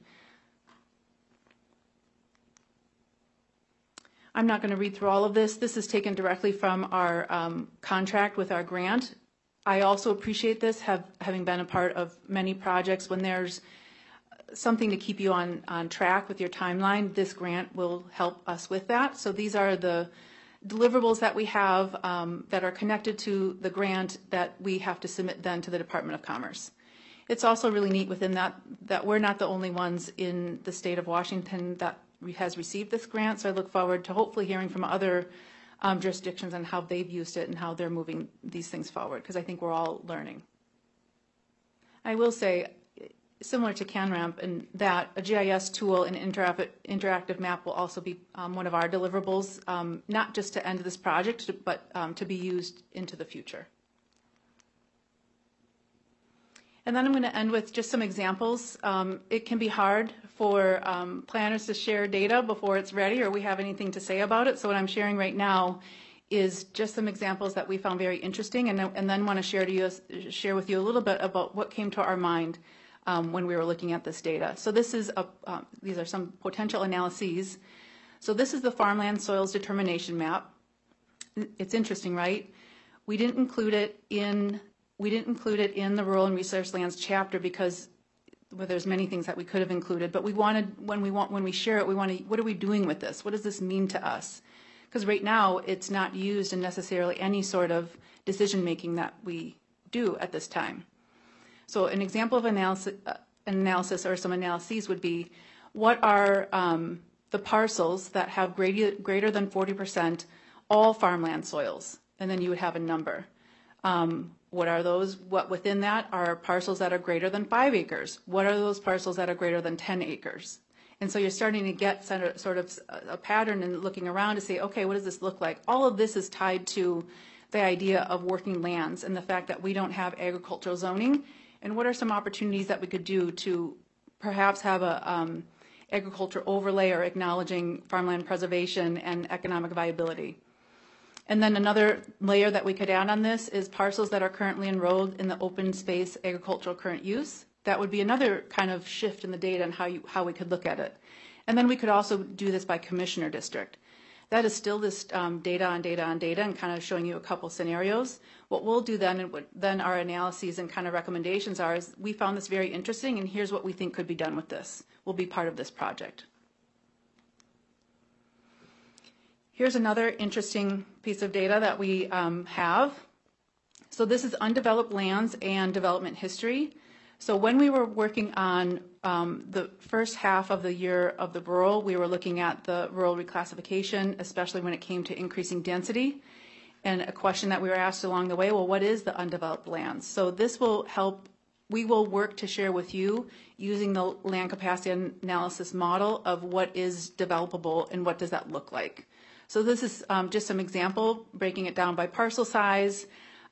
I'm not going to read through all of this. This is taken directly from our contract with our grant. I also appreciate this, having been a part of many projects. When there's something to keep you on track with your timeline, this grant will help us with that. So these are the deliverables that we have that are connected to the grant that we have to submit then to the Department of Commerce. It's also really neat within that we're not the only ones in the state of Washington that has received this grant, so I look forward to hopefully hearing from other jurisdictions on how they've used it and how they're moving these things forward, because I think we're all learning. I will say, similar to CanRamp, in that a GIS tool and interactive map will also be one of our deliverables, not just to end this project, but to be used into the future. And then I'm going to end with just some examples. It can be hard for planners to share data before it's ready or we have anything to say about it. So what I'm sharing right now is just some examples that we found very interesting, and then want to share with you a little bit about what came to our mind when we were looking at this data. So this is these are some potential analyses. So this is the farmland soils determination map. It's interesting, right? We didn't include it in the Rural and Resource Lands chapter because there's many things that we could have included, but we wanted, when we share it, what are we doing with this? What does this mean to us? Because right now it's not used in necessarily any sort of decision making that we do at this time. So an example of analysis or some analyses would be, what are the parcels that have greater than 40% all farmland soils? And then you would have a number. What are those? What within that are parcels that are greater than 5 acres? What are those parcels that are greater than 10 acres? And so you're starting to get sort of a pattern and looking around to say, okay, what does this look like? All of this is tied to the idea of working lands and the fact that we don't have agricultural zoning. And what are some opportunities that we could do to perhaps have a agriculture overlay or acknowledging farmland preservation and economic viability? And then another layer that we could add on this is parcels that are currently enrolled in the open space agricultural current use. That would be another kind of shift in the data and how we could look at it. And then we could also do this by commissioner district. That is still this data on data on data and kind of showing you a couple scenarios. What we'll do then, and what then our analyses and kind of recommendations are, is we found this very interesting and here's what we think could be done with this. We'll be part of this project. Here's another interesting piece of data that we have. So this is undeveloped lands and development history. So when we were working on the first half of the year of the rural, we were looking at the rural reclassification, especially when it came to increasing density. And a question that we were asked along the way, well, what is the undeveloped lands? So this will help, we will work to share with you using the land capacity analysis model of what is developable and what does that look like. So this is just some example, breaking it down by parcel size,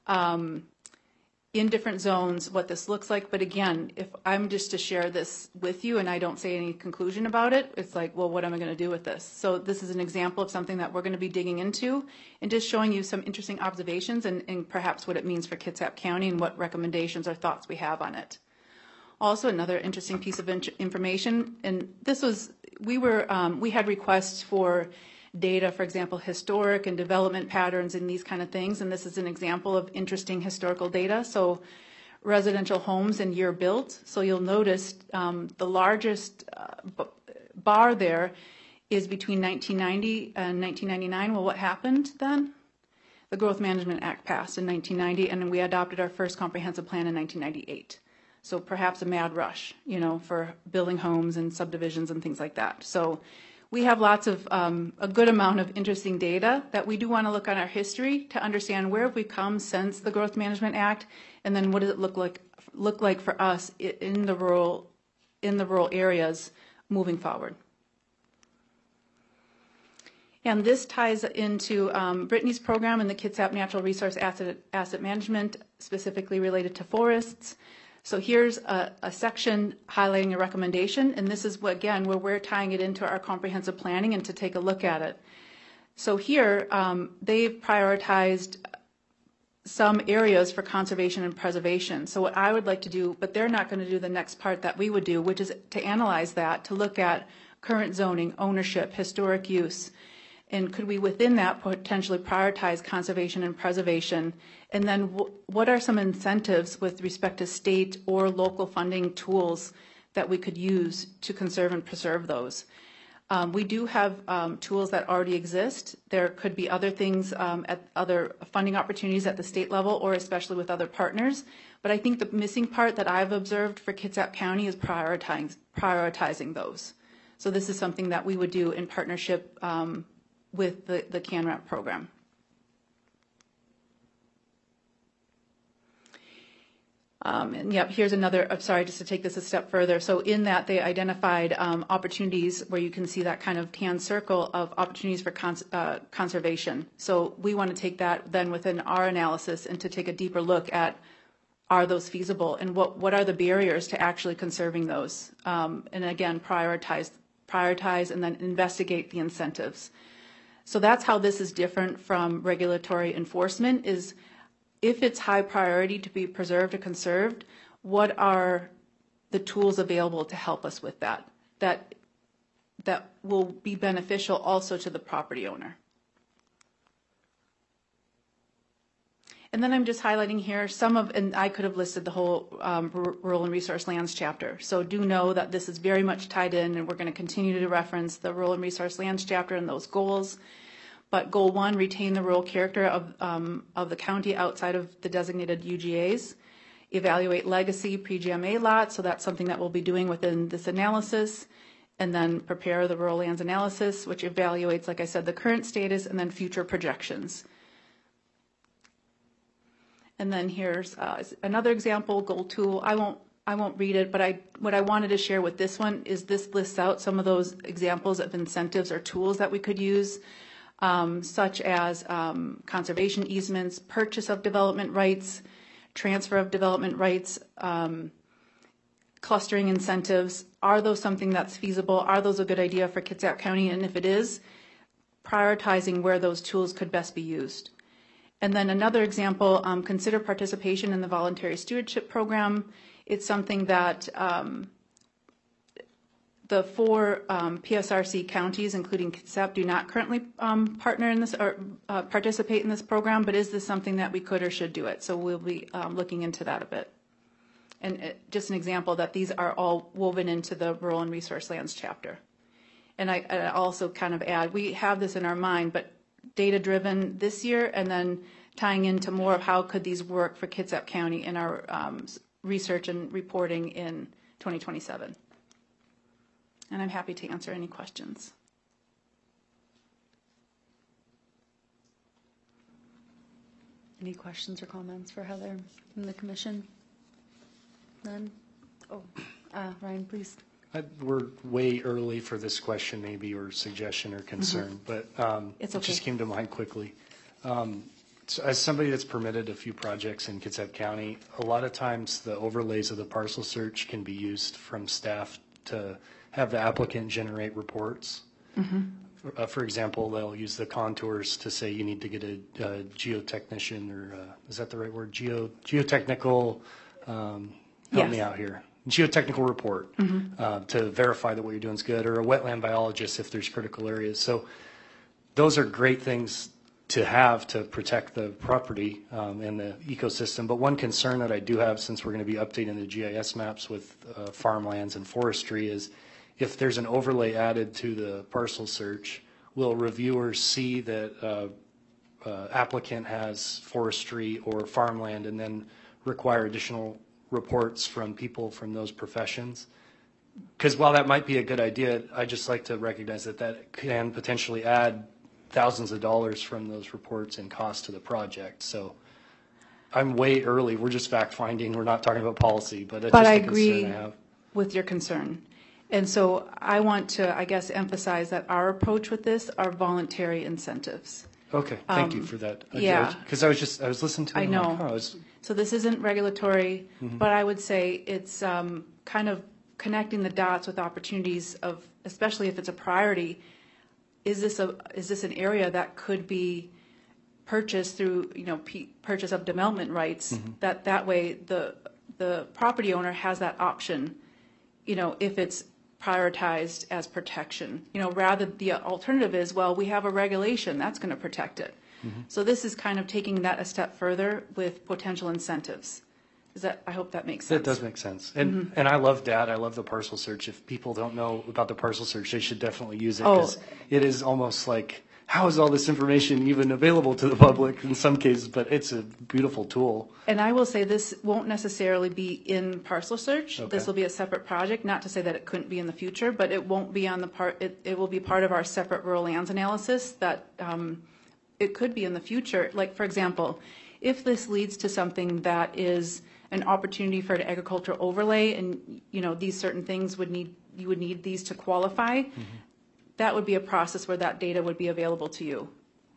in different zones, what this looks like. But again, if I'm just to share this with you and I don't say any conclusion about it, it's like, well, what am I going to do with this? So this is an example of something that we're going to be digging into and just showing you some interesting observations and perhaps what it means for Kitsap County and what recommendations or thoughts we have on it. Also, another interesting piece of information, and this was, we had requests for data, for example, historic and development patterns and these kind of things, and this is an example of interesting historical data. So residential homes and year built. So you'll notice the largest bar there is between 1990 and 1999. Well, what happened then? The Growth Management Act passed in 1990, and we adopted our first comprehensive plan in 1998. So perhaps a mad rush, you know, for building homes and subdivisions and things like that. So we have lots of, a good amount of interesting data that we do want to look on our history to understand where have we come since the Growth Management Act, and then what does it look like for us in the rural areas moving forward. And this ties into Brittany's program in the Kitsap Natural Resource Asset Management, specifically related to forests. So here's a section highlighting a recommendation, and this is, again, where we're tying it into our comprehensive planning and to take a look at it. So here, they've prioritized some areas for conservation and preservation. So what I would like to do, but they're not going to do the next part that we would do, which is to analyze that, to look at current zoning, ownership, historic use, and could we within that potentially prioritize conservation and preservation? And then what are some incentives with respect to state or local funding tools that we could use to conserve and preserve those? We do have tools that already exist. There could be other things at other funding opportunities at the state level or especially with other partners. But I think the missing part that I've observed for Kitsap County is prioritizing those. So this is something that we would do in partnership with the CANRAP program. And yep, here's another, I'm sorry, just to take this a step further. So in that they identified opportunities where you can see that kind of tan circle of opportunities for conservation. So we want to take that then within our analysis and to take a deeper look at are those feasible and what are the barriers to actually conserving those? And again, prioritize and then investigate the incentives. So that's how this is different from regulatory enforcement is if it's high priority to be preserved or conserved, what are the tools available to help us with that? That will be beneficial also to the property owner. And then I'm just highlighting here some of, and I could have listed the whole Rural and Resource Lands chapter. So do know that this is very much tied in, and we're going to continue to reference the Rural and Resource Lands chapter and those goals. But goal 1, retain the rural character of the county outside of the designated UGAs. Evaluate legacy pre-GMA lots, so that's something that we'll be doing within this analysis. And then prepare the rural lands analysis, which evaluates, like I said, the current status and then future projections. And then here's another example, goal 2. I won't read it, but what I wanted to share with this one is this lists out some of those examples of incentives or tools that we could use, such as conservation easements, purchase of development rights, transfer of development rights, clustering incentives. Are those something that's feasible? Are those a good idea for Kitsap County? And if it is, prioritizing where those tools could best be used. And then another example, consider participation in the voluntary stewardship program. It's something that the 4 PSRC counties, including Kitsap, do not currently partner in this or participate in this program, but is this something that we could or should do it? So we'll be looking into that a bit. And just an example that these are all woven into the Rural and Resource Lands chapter. And I also kind of add, we have this in our mind, but data-driven this year and then tying into more of how could these work for Kitsap County in our research and reporting in 2027. And I'm happy to answer any questions. Any questions or comments for Heather from the commission? None? Oh, Ryan, please. We're way early for this question maybe, or suggestion or concern, but It's it okay. just came to mind quickly. So as somebody that's permitted a few projects in Kitsap County, a lot of times the overlays of the parcel search can be used from staff to have the applicant generate reports. For example, they'll use the contours to say you need to get a geotechnician, or is that the right word? Geotechnical, help Yes. me out here. Geotechnical report to verify that what you're doing is good, or a wetland biologist if there's critical areas. So those are great things to have to protect the property and the ecosystem. But one concern that I do have, since we're going to be updating the GIS maps with farmlands and forestry, is if there's an overlay added to the parcel search, will reviewers see that applicant has forestry or farmland and then require additional reports from people from those professions? Because while that might be a good idea, I just like to recognize that that can potentially add thousands of dollars from those reports and cost to the project. So I'm way early. We're just fact finding. We're not talking about policy, but that's But just I a concern agree I have. with your concern. And so I want to, I guess, emphasize that our approach with this are voluntary incentives. Okay, thank you for that. yeah. Because I was listening to it. I and I'm know. like, oh, So this isn't regulatory, but I would say it's kind of connecting the dots with opportunities of, especially if it's a priority. Is this an area that could be purchased through, purchase of development rights? That way the property owner has that option, if it's prioritized as protection. Rather the alternative is, well, we have a regulation that's going to protect it. So this is kind of taking that a step further with potential incentives. I hope that makes sense. That does make sense. And I love that. I love the parcel search. If people don't know about the parcel search, they should definitely use it, because it is almost like, how is all this information even available to the public in some cases? But it's a beautiful tool. And I will say this won't necessarily be in parcel search. Okay. This will be a separate project, not to say that it couldn't be in the future, but it won't be on the part, it will be part of our separate rural lands analysis that it could be in the future. Like, for example, if this leads to something that is an opportunity for an agricultural overlay, and these certain things you would need these to qualify, that would be a process where that data would be available to you.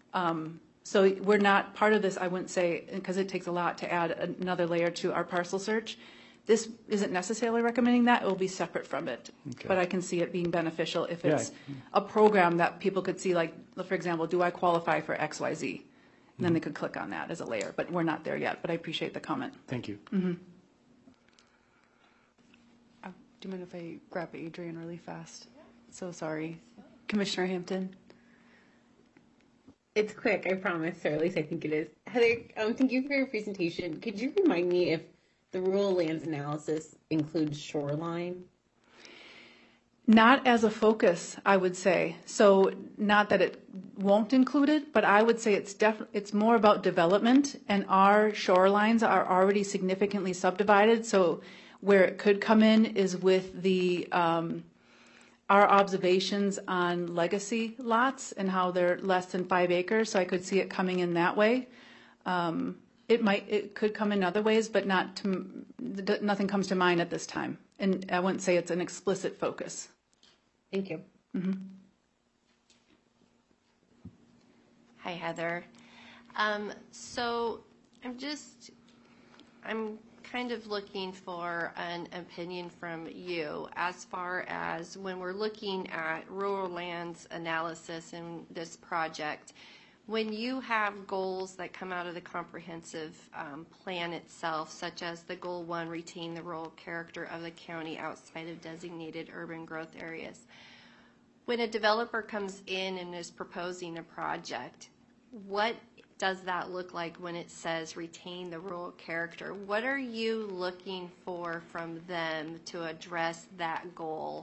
So we're not part of this, I wouldn't say, because it takes a lot to add another layer to our parcel search. This isn't necessarily recommending that. It will be separate from it. Okay. But I can see it being beneficial if it's a program that people could see, like, for example, do I qualify for XYZ? And then they could click on that as a layer. But we're not there yet. But I appreciate the comment. Thank you. Do you mind if I grab Adrian really fast? So sorry. Commissioner Hampton. It's quick, I promise, or at least I think it is. Heather, thank you for your presentation. Could you remind me if the rural lands analysis includes shoreline? Not as a focus, I would say. So not that it won't include it, but I would say it's more about development, and our shorelines are already significantly subdivided. So where it could come in is with the our observations on legacy lots and how they're less than 5 acres. So I could see it coming in that way. It could come in other ways, but nothing comes to mind at this time. And I wouldn't say it's an explicit focus. Thank you. Hi, Heather. So I'm kind of looking for an opinion from you as far as when we're looking at rural lands analysis in this project. When you have goals that come out of the comprehensive plan itself, such as the Goal 1, retain the rural character of the county outside of designated urban growth areas, when a developer comes in and is proposing a project, what does that look like when it says retain the rural character? What are you looking for from them to address that goal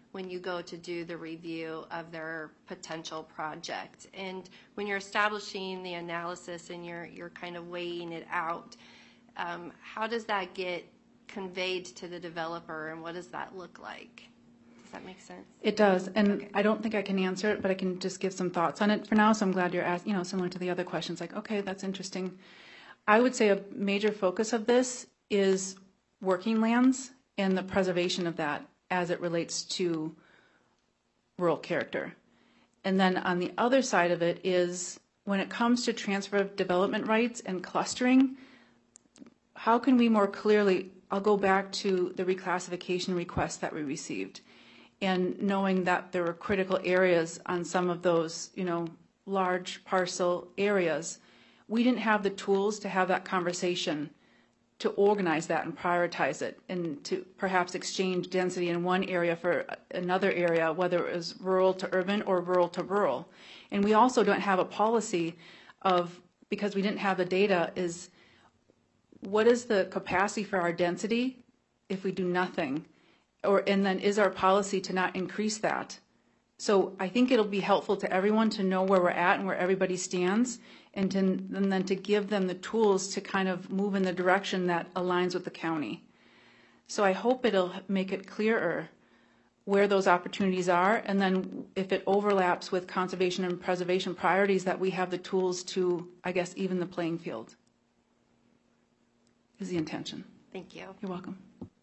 when you go to do the review of their potential project. And when you're establishing the analysis and you're kind of weighing it out, how does that get conveyed to the developer, and what does that look like? Does that make sense? It does, and I don't think I can answer it, but I can just give some thoughts on it for now. So I'm glad you're asking, similar to the other questions, like, okay, that's interesting. I would say a major focus of this is working lands and the preservation of that as it relates to rural character. And then on the other side of it is when it comes to transfer of development rights and clustering, how can we more clearly, I'll go back to the reclassification request that we received, and knowing that there were critical areas on some of those, large parcel areas, we didn't have the tools to have that conversation, to organize that and prioritize it, and to perhaps exchange density in one area for another area, whether it was rural to urban or rural to rural. And we also don't have a policy of, because we didn't have the data, is what is the capacity for our density if we do nothing? And then is our policy to not increase that? So I think it'll be helpful to everyone to know where we're at and where everybody stands, and then to give them the tools to kind of move in the direction that aligns with the county. So I hope it'll make it clearer where those opportunities are, and then if it overlaps with conservation and preservation priorities, that we have the tools to, I guess, even the playing field, is the intention. Thank you. You're welcome.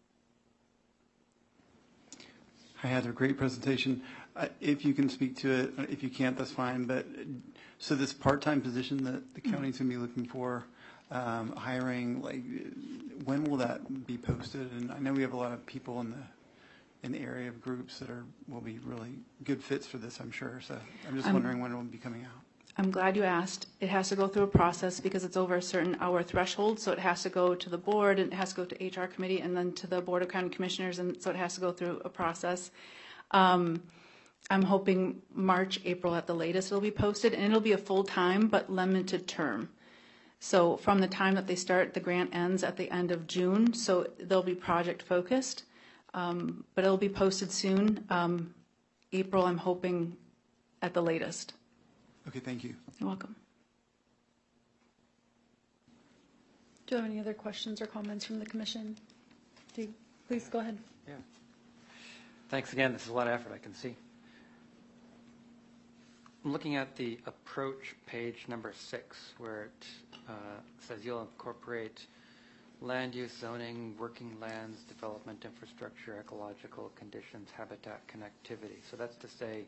Hi, Heather. Great presentation. If you can speak to it, if you can't, that's fine. But so this part-time position that the county's going to be looking for, hiring, like, when will that be posted? And I know we have a lot of people in the area of groups that will be really good fits for this, I'm sure. So I'm just wondering when it will be coming out. I'm glad you asked. It has to go through a process because it's over a certain hour threshold, so it has to go to the board, and it has to go to HR committee, and then to the Board of County Commissioners, and so it has to go through a process. I'm hoping March, April at the latest it'll be posted, and it'll be a full-time but limited term. So from the time that they start, the grant ends at the end of June, so they'll be project-focused, but it'll be posted soon. April, I'm hoping, at the latest. Okay, thank you. You're welcome. Do you have any other questions or comments from the commission? Please go ahead. Yeah. Thanks again. This is a lot of effort, I can see. I'm looking at the approach page number 6, where it says you'll incorporate land use, zoning, working lands, development, infrastructure, ecological conditions, habitat, connectivity. So that's to say,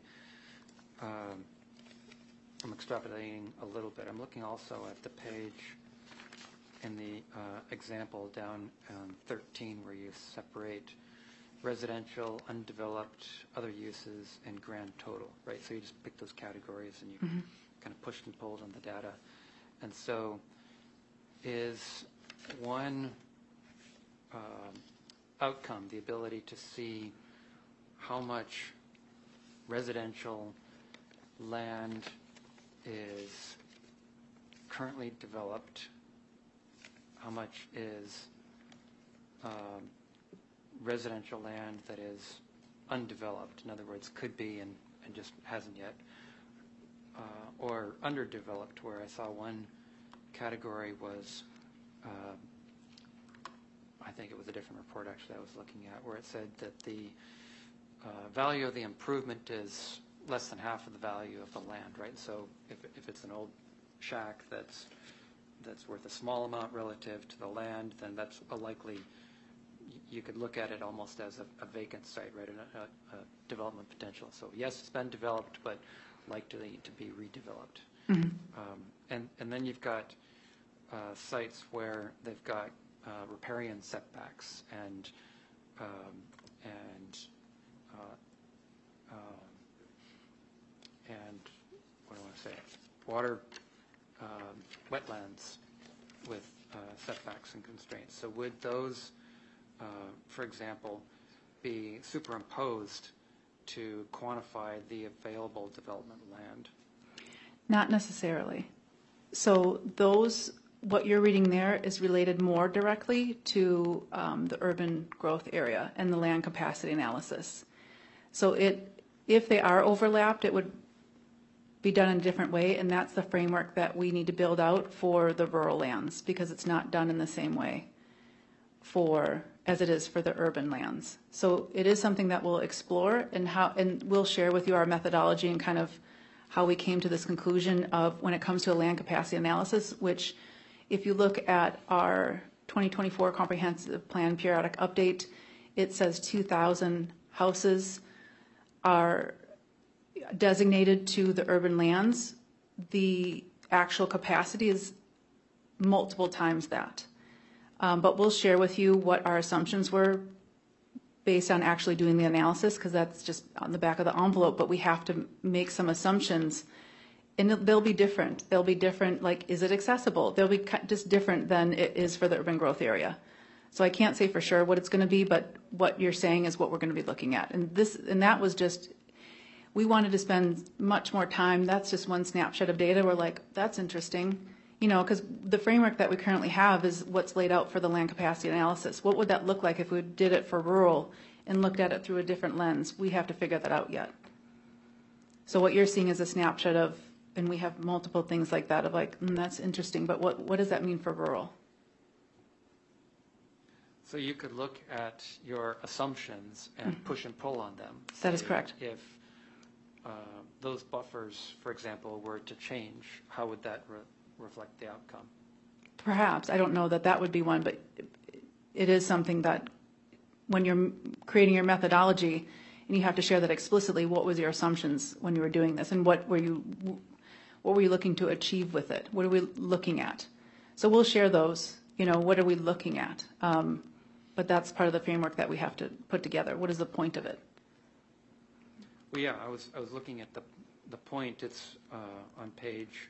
I'm extrapolating a little bit. I'm looking also at the page in the example down 13, where you separate residential, undeveloped, other uses, and grand total, right? So you just pick those categories and you kind of pushed and pulled on the data. And so is one outcome the ability to see how much residential land is currently developed, how much is residential land that is undeveloped, in other words, could be and just hasn't yet, or underdeveloped, where I saw one category was, I think it was a different report actually I was looking at, where it said that the value of the improvement is less than half of the value of the land, right? So if it's an old shack that's worth a small amount relative to the land, then that's a likely, you could look at it almost as a vacant site, right, a development potential. So yes, it's been developed, but likely to be redeveloped. And then you've got sites where they've got riparian setbacks and what do I want to say? Water, wetlands with setbacks and constraints. So would those, for example, be superimposed to quantify the available development land? Not necessarily. So those, what you're reading there is related more directly to the urban growth area and the land capacity analysis. So if they are overlapped, it would be done in a different way, and that's the framework that we need to build out for the rural lands, because it's not done in the same way as it is for the urban lands. So it is something that we'll explore, and we'll share with you our methodology and kind of how we came to this conclusion of when it comes to a land capacity analysis, which if you look at our 2024 comprehensive plan periodic update, it says 2,000 houses are designated to the urban lands. The actual capacity is multiple times that. But we'll share with you what our assumptions were based on actually doing the analysis, because that's just on the back of the envelope, but we have to make some assumptions, and they'll be different. They'll be different, like, is it accessible? They'll be just different than it is for the urban growth area. So I can't say for sure what it's going to be, but what you're saying is what we're going to be looking at. And that was just, we wanted to spend much more time. That's just one snapshot of data. We're like, that's interesting. You know, because the framework that we currently have is what's laid out for the land capacity analysis. What would that look like if we did it for rural and looked at it through a different lens? We have to figure that out yet. So what you're seeing is a snapshot of, and we have multiple things like that of like, that's interesting, but what does that mean for rural? So you could look at your assumptions and push and pull on them. That is correct. If those buffers, for example, were to change, how would that reflect the outcome? Perhaps. I don't know that would be one, but it is something that when you're creating your methodology and you have to share that explicitly, what was your assumptions when you were doing this, and what were you looking to achieve with it? What are we looking at? So we'll share those, what are we looking at? But that's part of the framework that we have to put together. What is the point of it? Well, yeah, I was looking at the point. It's on page,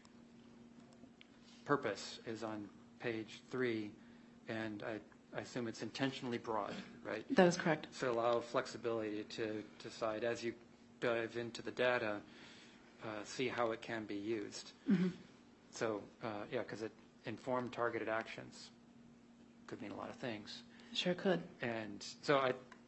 purpose is on page 3, and I assume it's intentionally broad, right? That is correct. So allow flexibility to decide as you dive into the data, see how it can be used. Mm-hmm. So, because it informed targeted actions could mean a lot of things. Sure could. And so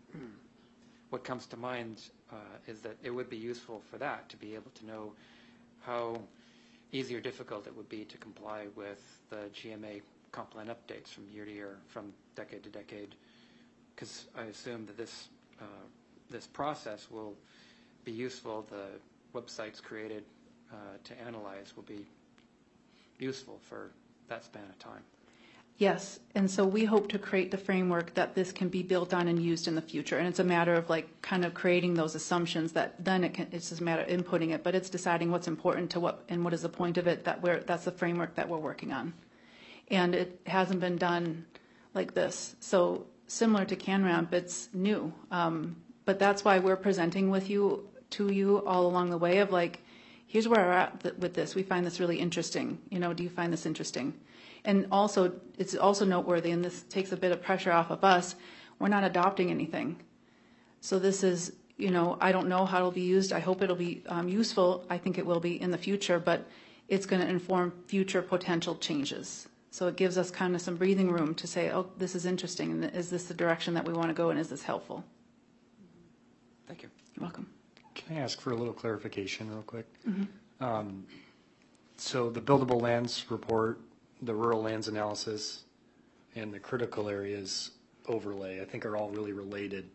what comes to mind is that it would be useful for that, to be able to know how easy or difficult it would be to comply with the GMA comp plan updates from year to year, from decade to decade, because I assume that this process will be useful. The websites created to analyze will be useful for that span of time. Yes, and so we hope to create the framework that this can be built on and used in the future. And it's a matter of kind of creating those assumptions that then it's just a matter of inputting it, but it's deciding what's important to what and what is the point of it. That's the framework that we're working on, and it hasn't been done like this. So similar to CanRamp, it's new, but that's why we're presenting to you all along the way of here's where we're at with this. We find this really interesting. Do you find this interesting? And also, it's also noteworthy, and this takes a bit of pressure off of us, we're not adopting anything. So this is, I don't know how it'll be used. I hope it'll be useful. I think it will be in the future, but it's going to inform future potential changes. So it gives us kind of some breathing room to say, oh, this is interesting, and is this the direction that we want to go, and is this helpful? Thank you. You're welcome. Can I ask for a little clarification real quick? Mm-hmm. So the buildable lands report, the rural lands analysis, and the critical areas overlay, I think are all really related.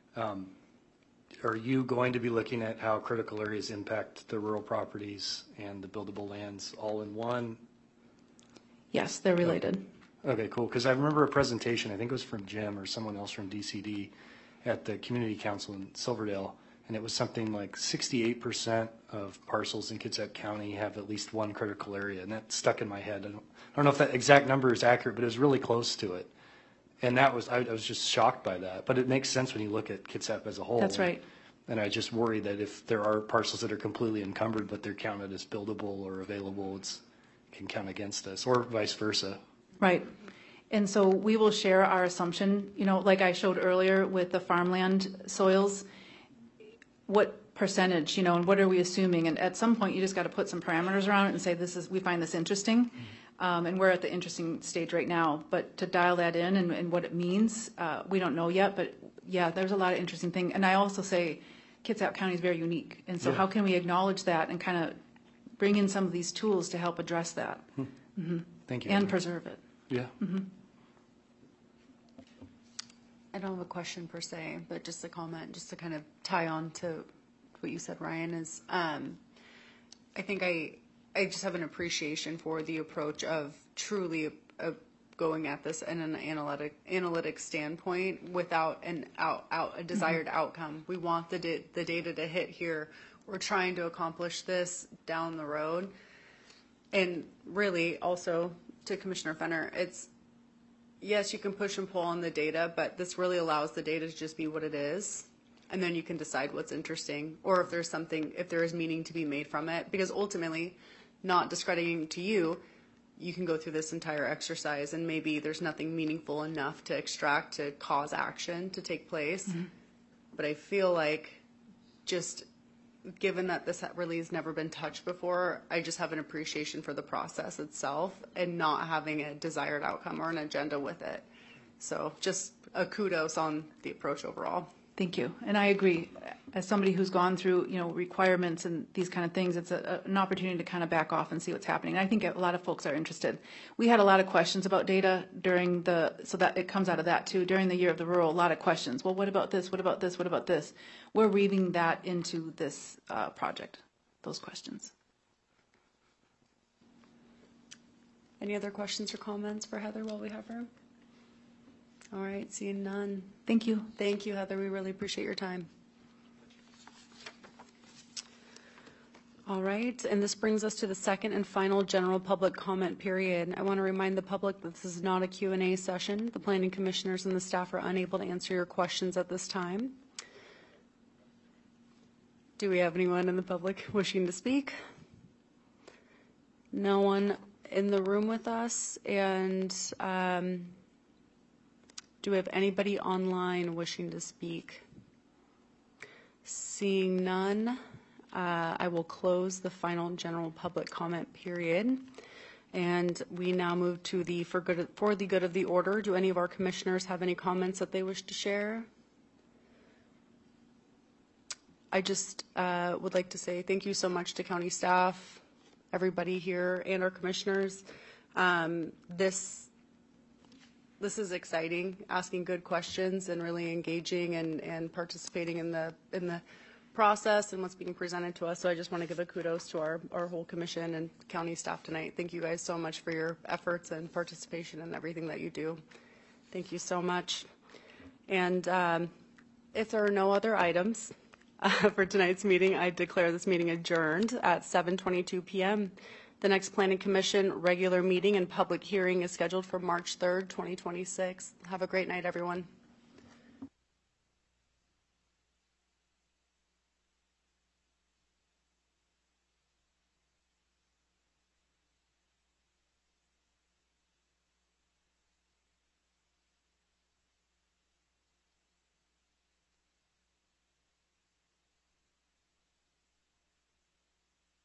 Are you going to be looking at how critical areas impact the rural properties and the buildable lands all in one? Yes, they're related. Okay, cool. Because I remember a presentation, I think it was from Jim or someone else from DCD at the Community Council in Silverdale, and it was something like 68% of parcels in Kitsap County have at least one critical area, and that stuck in my head. I don't know if that exact number is accurate, but it was really close to it. And I was just shocked by that. But it makes sense when you look at Kitsap as a whole. That's right. And I just worry that if there are parcels that are completely encumbered, but they're counted as buildable or available, it can count against us, or vice versa. Right. And so we will share our assumption, like I showed earlier with the farmland soils, what percentage, and what are we assuming? And at some point, you just got to put some parameters around it and say, we find this interesting. And we're at the interesting stage right now. But to dial that in and what it means, we don't know yet. But yeah, there's a lot of interesting things. And I also say Kitsap County is very unique. And so Yeah. how can we acknowledge that and kind of bring in some of these tools to help address that Thank you. and Heather. preserve it? Yeah. I don't have a question per se, but just a comment, just to kind of tie on to what you said, Ryan, is I think I just have an appreciation for the approach of truly going at this in an analytic standpoint without a desired outcome. We want the data to hit here. We're trying to accomplish this down the road. And really also to Commissioner Fenner, it's, yes, you can push and pull on the data, but this really allows the data to just be what it is. And then you can decide what's interesting or if there's something, if there is meaning to be made from it. Because ultimately, not discrediting to you, you can go through this entire exercise and maybe there's nothing meaningful enough to extract to cause action to take place. But I feel like just given that this really has never been touched before, I just have an appreciation for the process itself and not having a desired outcome or an agenda with it. So just a kudos on the approach overall. Thank you. And I agree. As somebody who's gone through, requirements and these kind of things, it's an opportunity to kind of back off and see what's happening. And I think a lot of folks are interested. We had a lot of questions about data so that it comes out of that too. During the Year of the Rural, a lot of questions. Well, what about this? What about this? What about this? We're weaving that into this project, those questions. Any other questions or comments for Heather while we have her? All right, seeing none. Thank you. Thank you, Heather. We really appreciate your time. All right, and this brings us to the second and final general public comment period. I want to remind the public that this is not a Q&A session. The planning commissioners and the staff are unable to answer your questions at this time. Do we have anyone in the public wishing to speak? No one in the room with us, and do we have anybody online wishing to speak? Seeing none, I will close the final general public comment period. And we now move to the for the good of the order. Do any of our commissioners have any comments that they wish to share? I just would like to say thank you so much to county staff, everybody here, and our commissioners. This is exciting, asking good questions and really engaging and participating in the process and what's being presented to us. So I just want to give a kudos to our whole commission and county staff tonight. Thank you guys so much for your efforts and participation in everything that you do. Thank you so much. And if there are no other items for tonight's meeting, I declare this meeting adjourned at 7:22 p.m. The next Planning Commission regular meeting and public hearing is scheduled for March 3rd, 2026. Have a great night, everyone.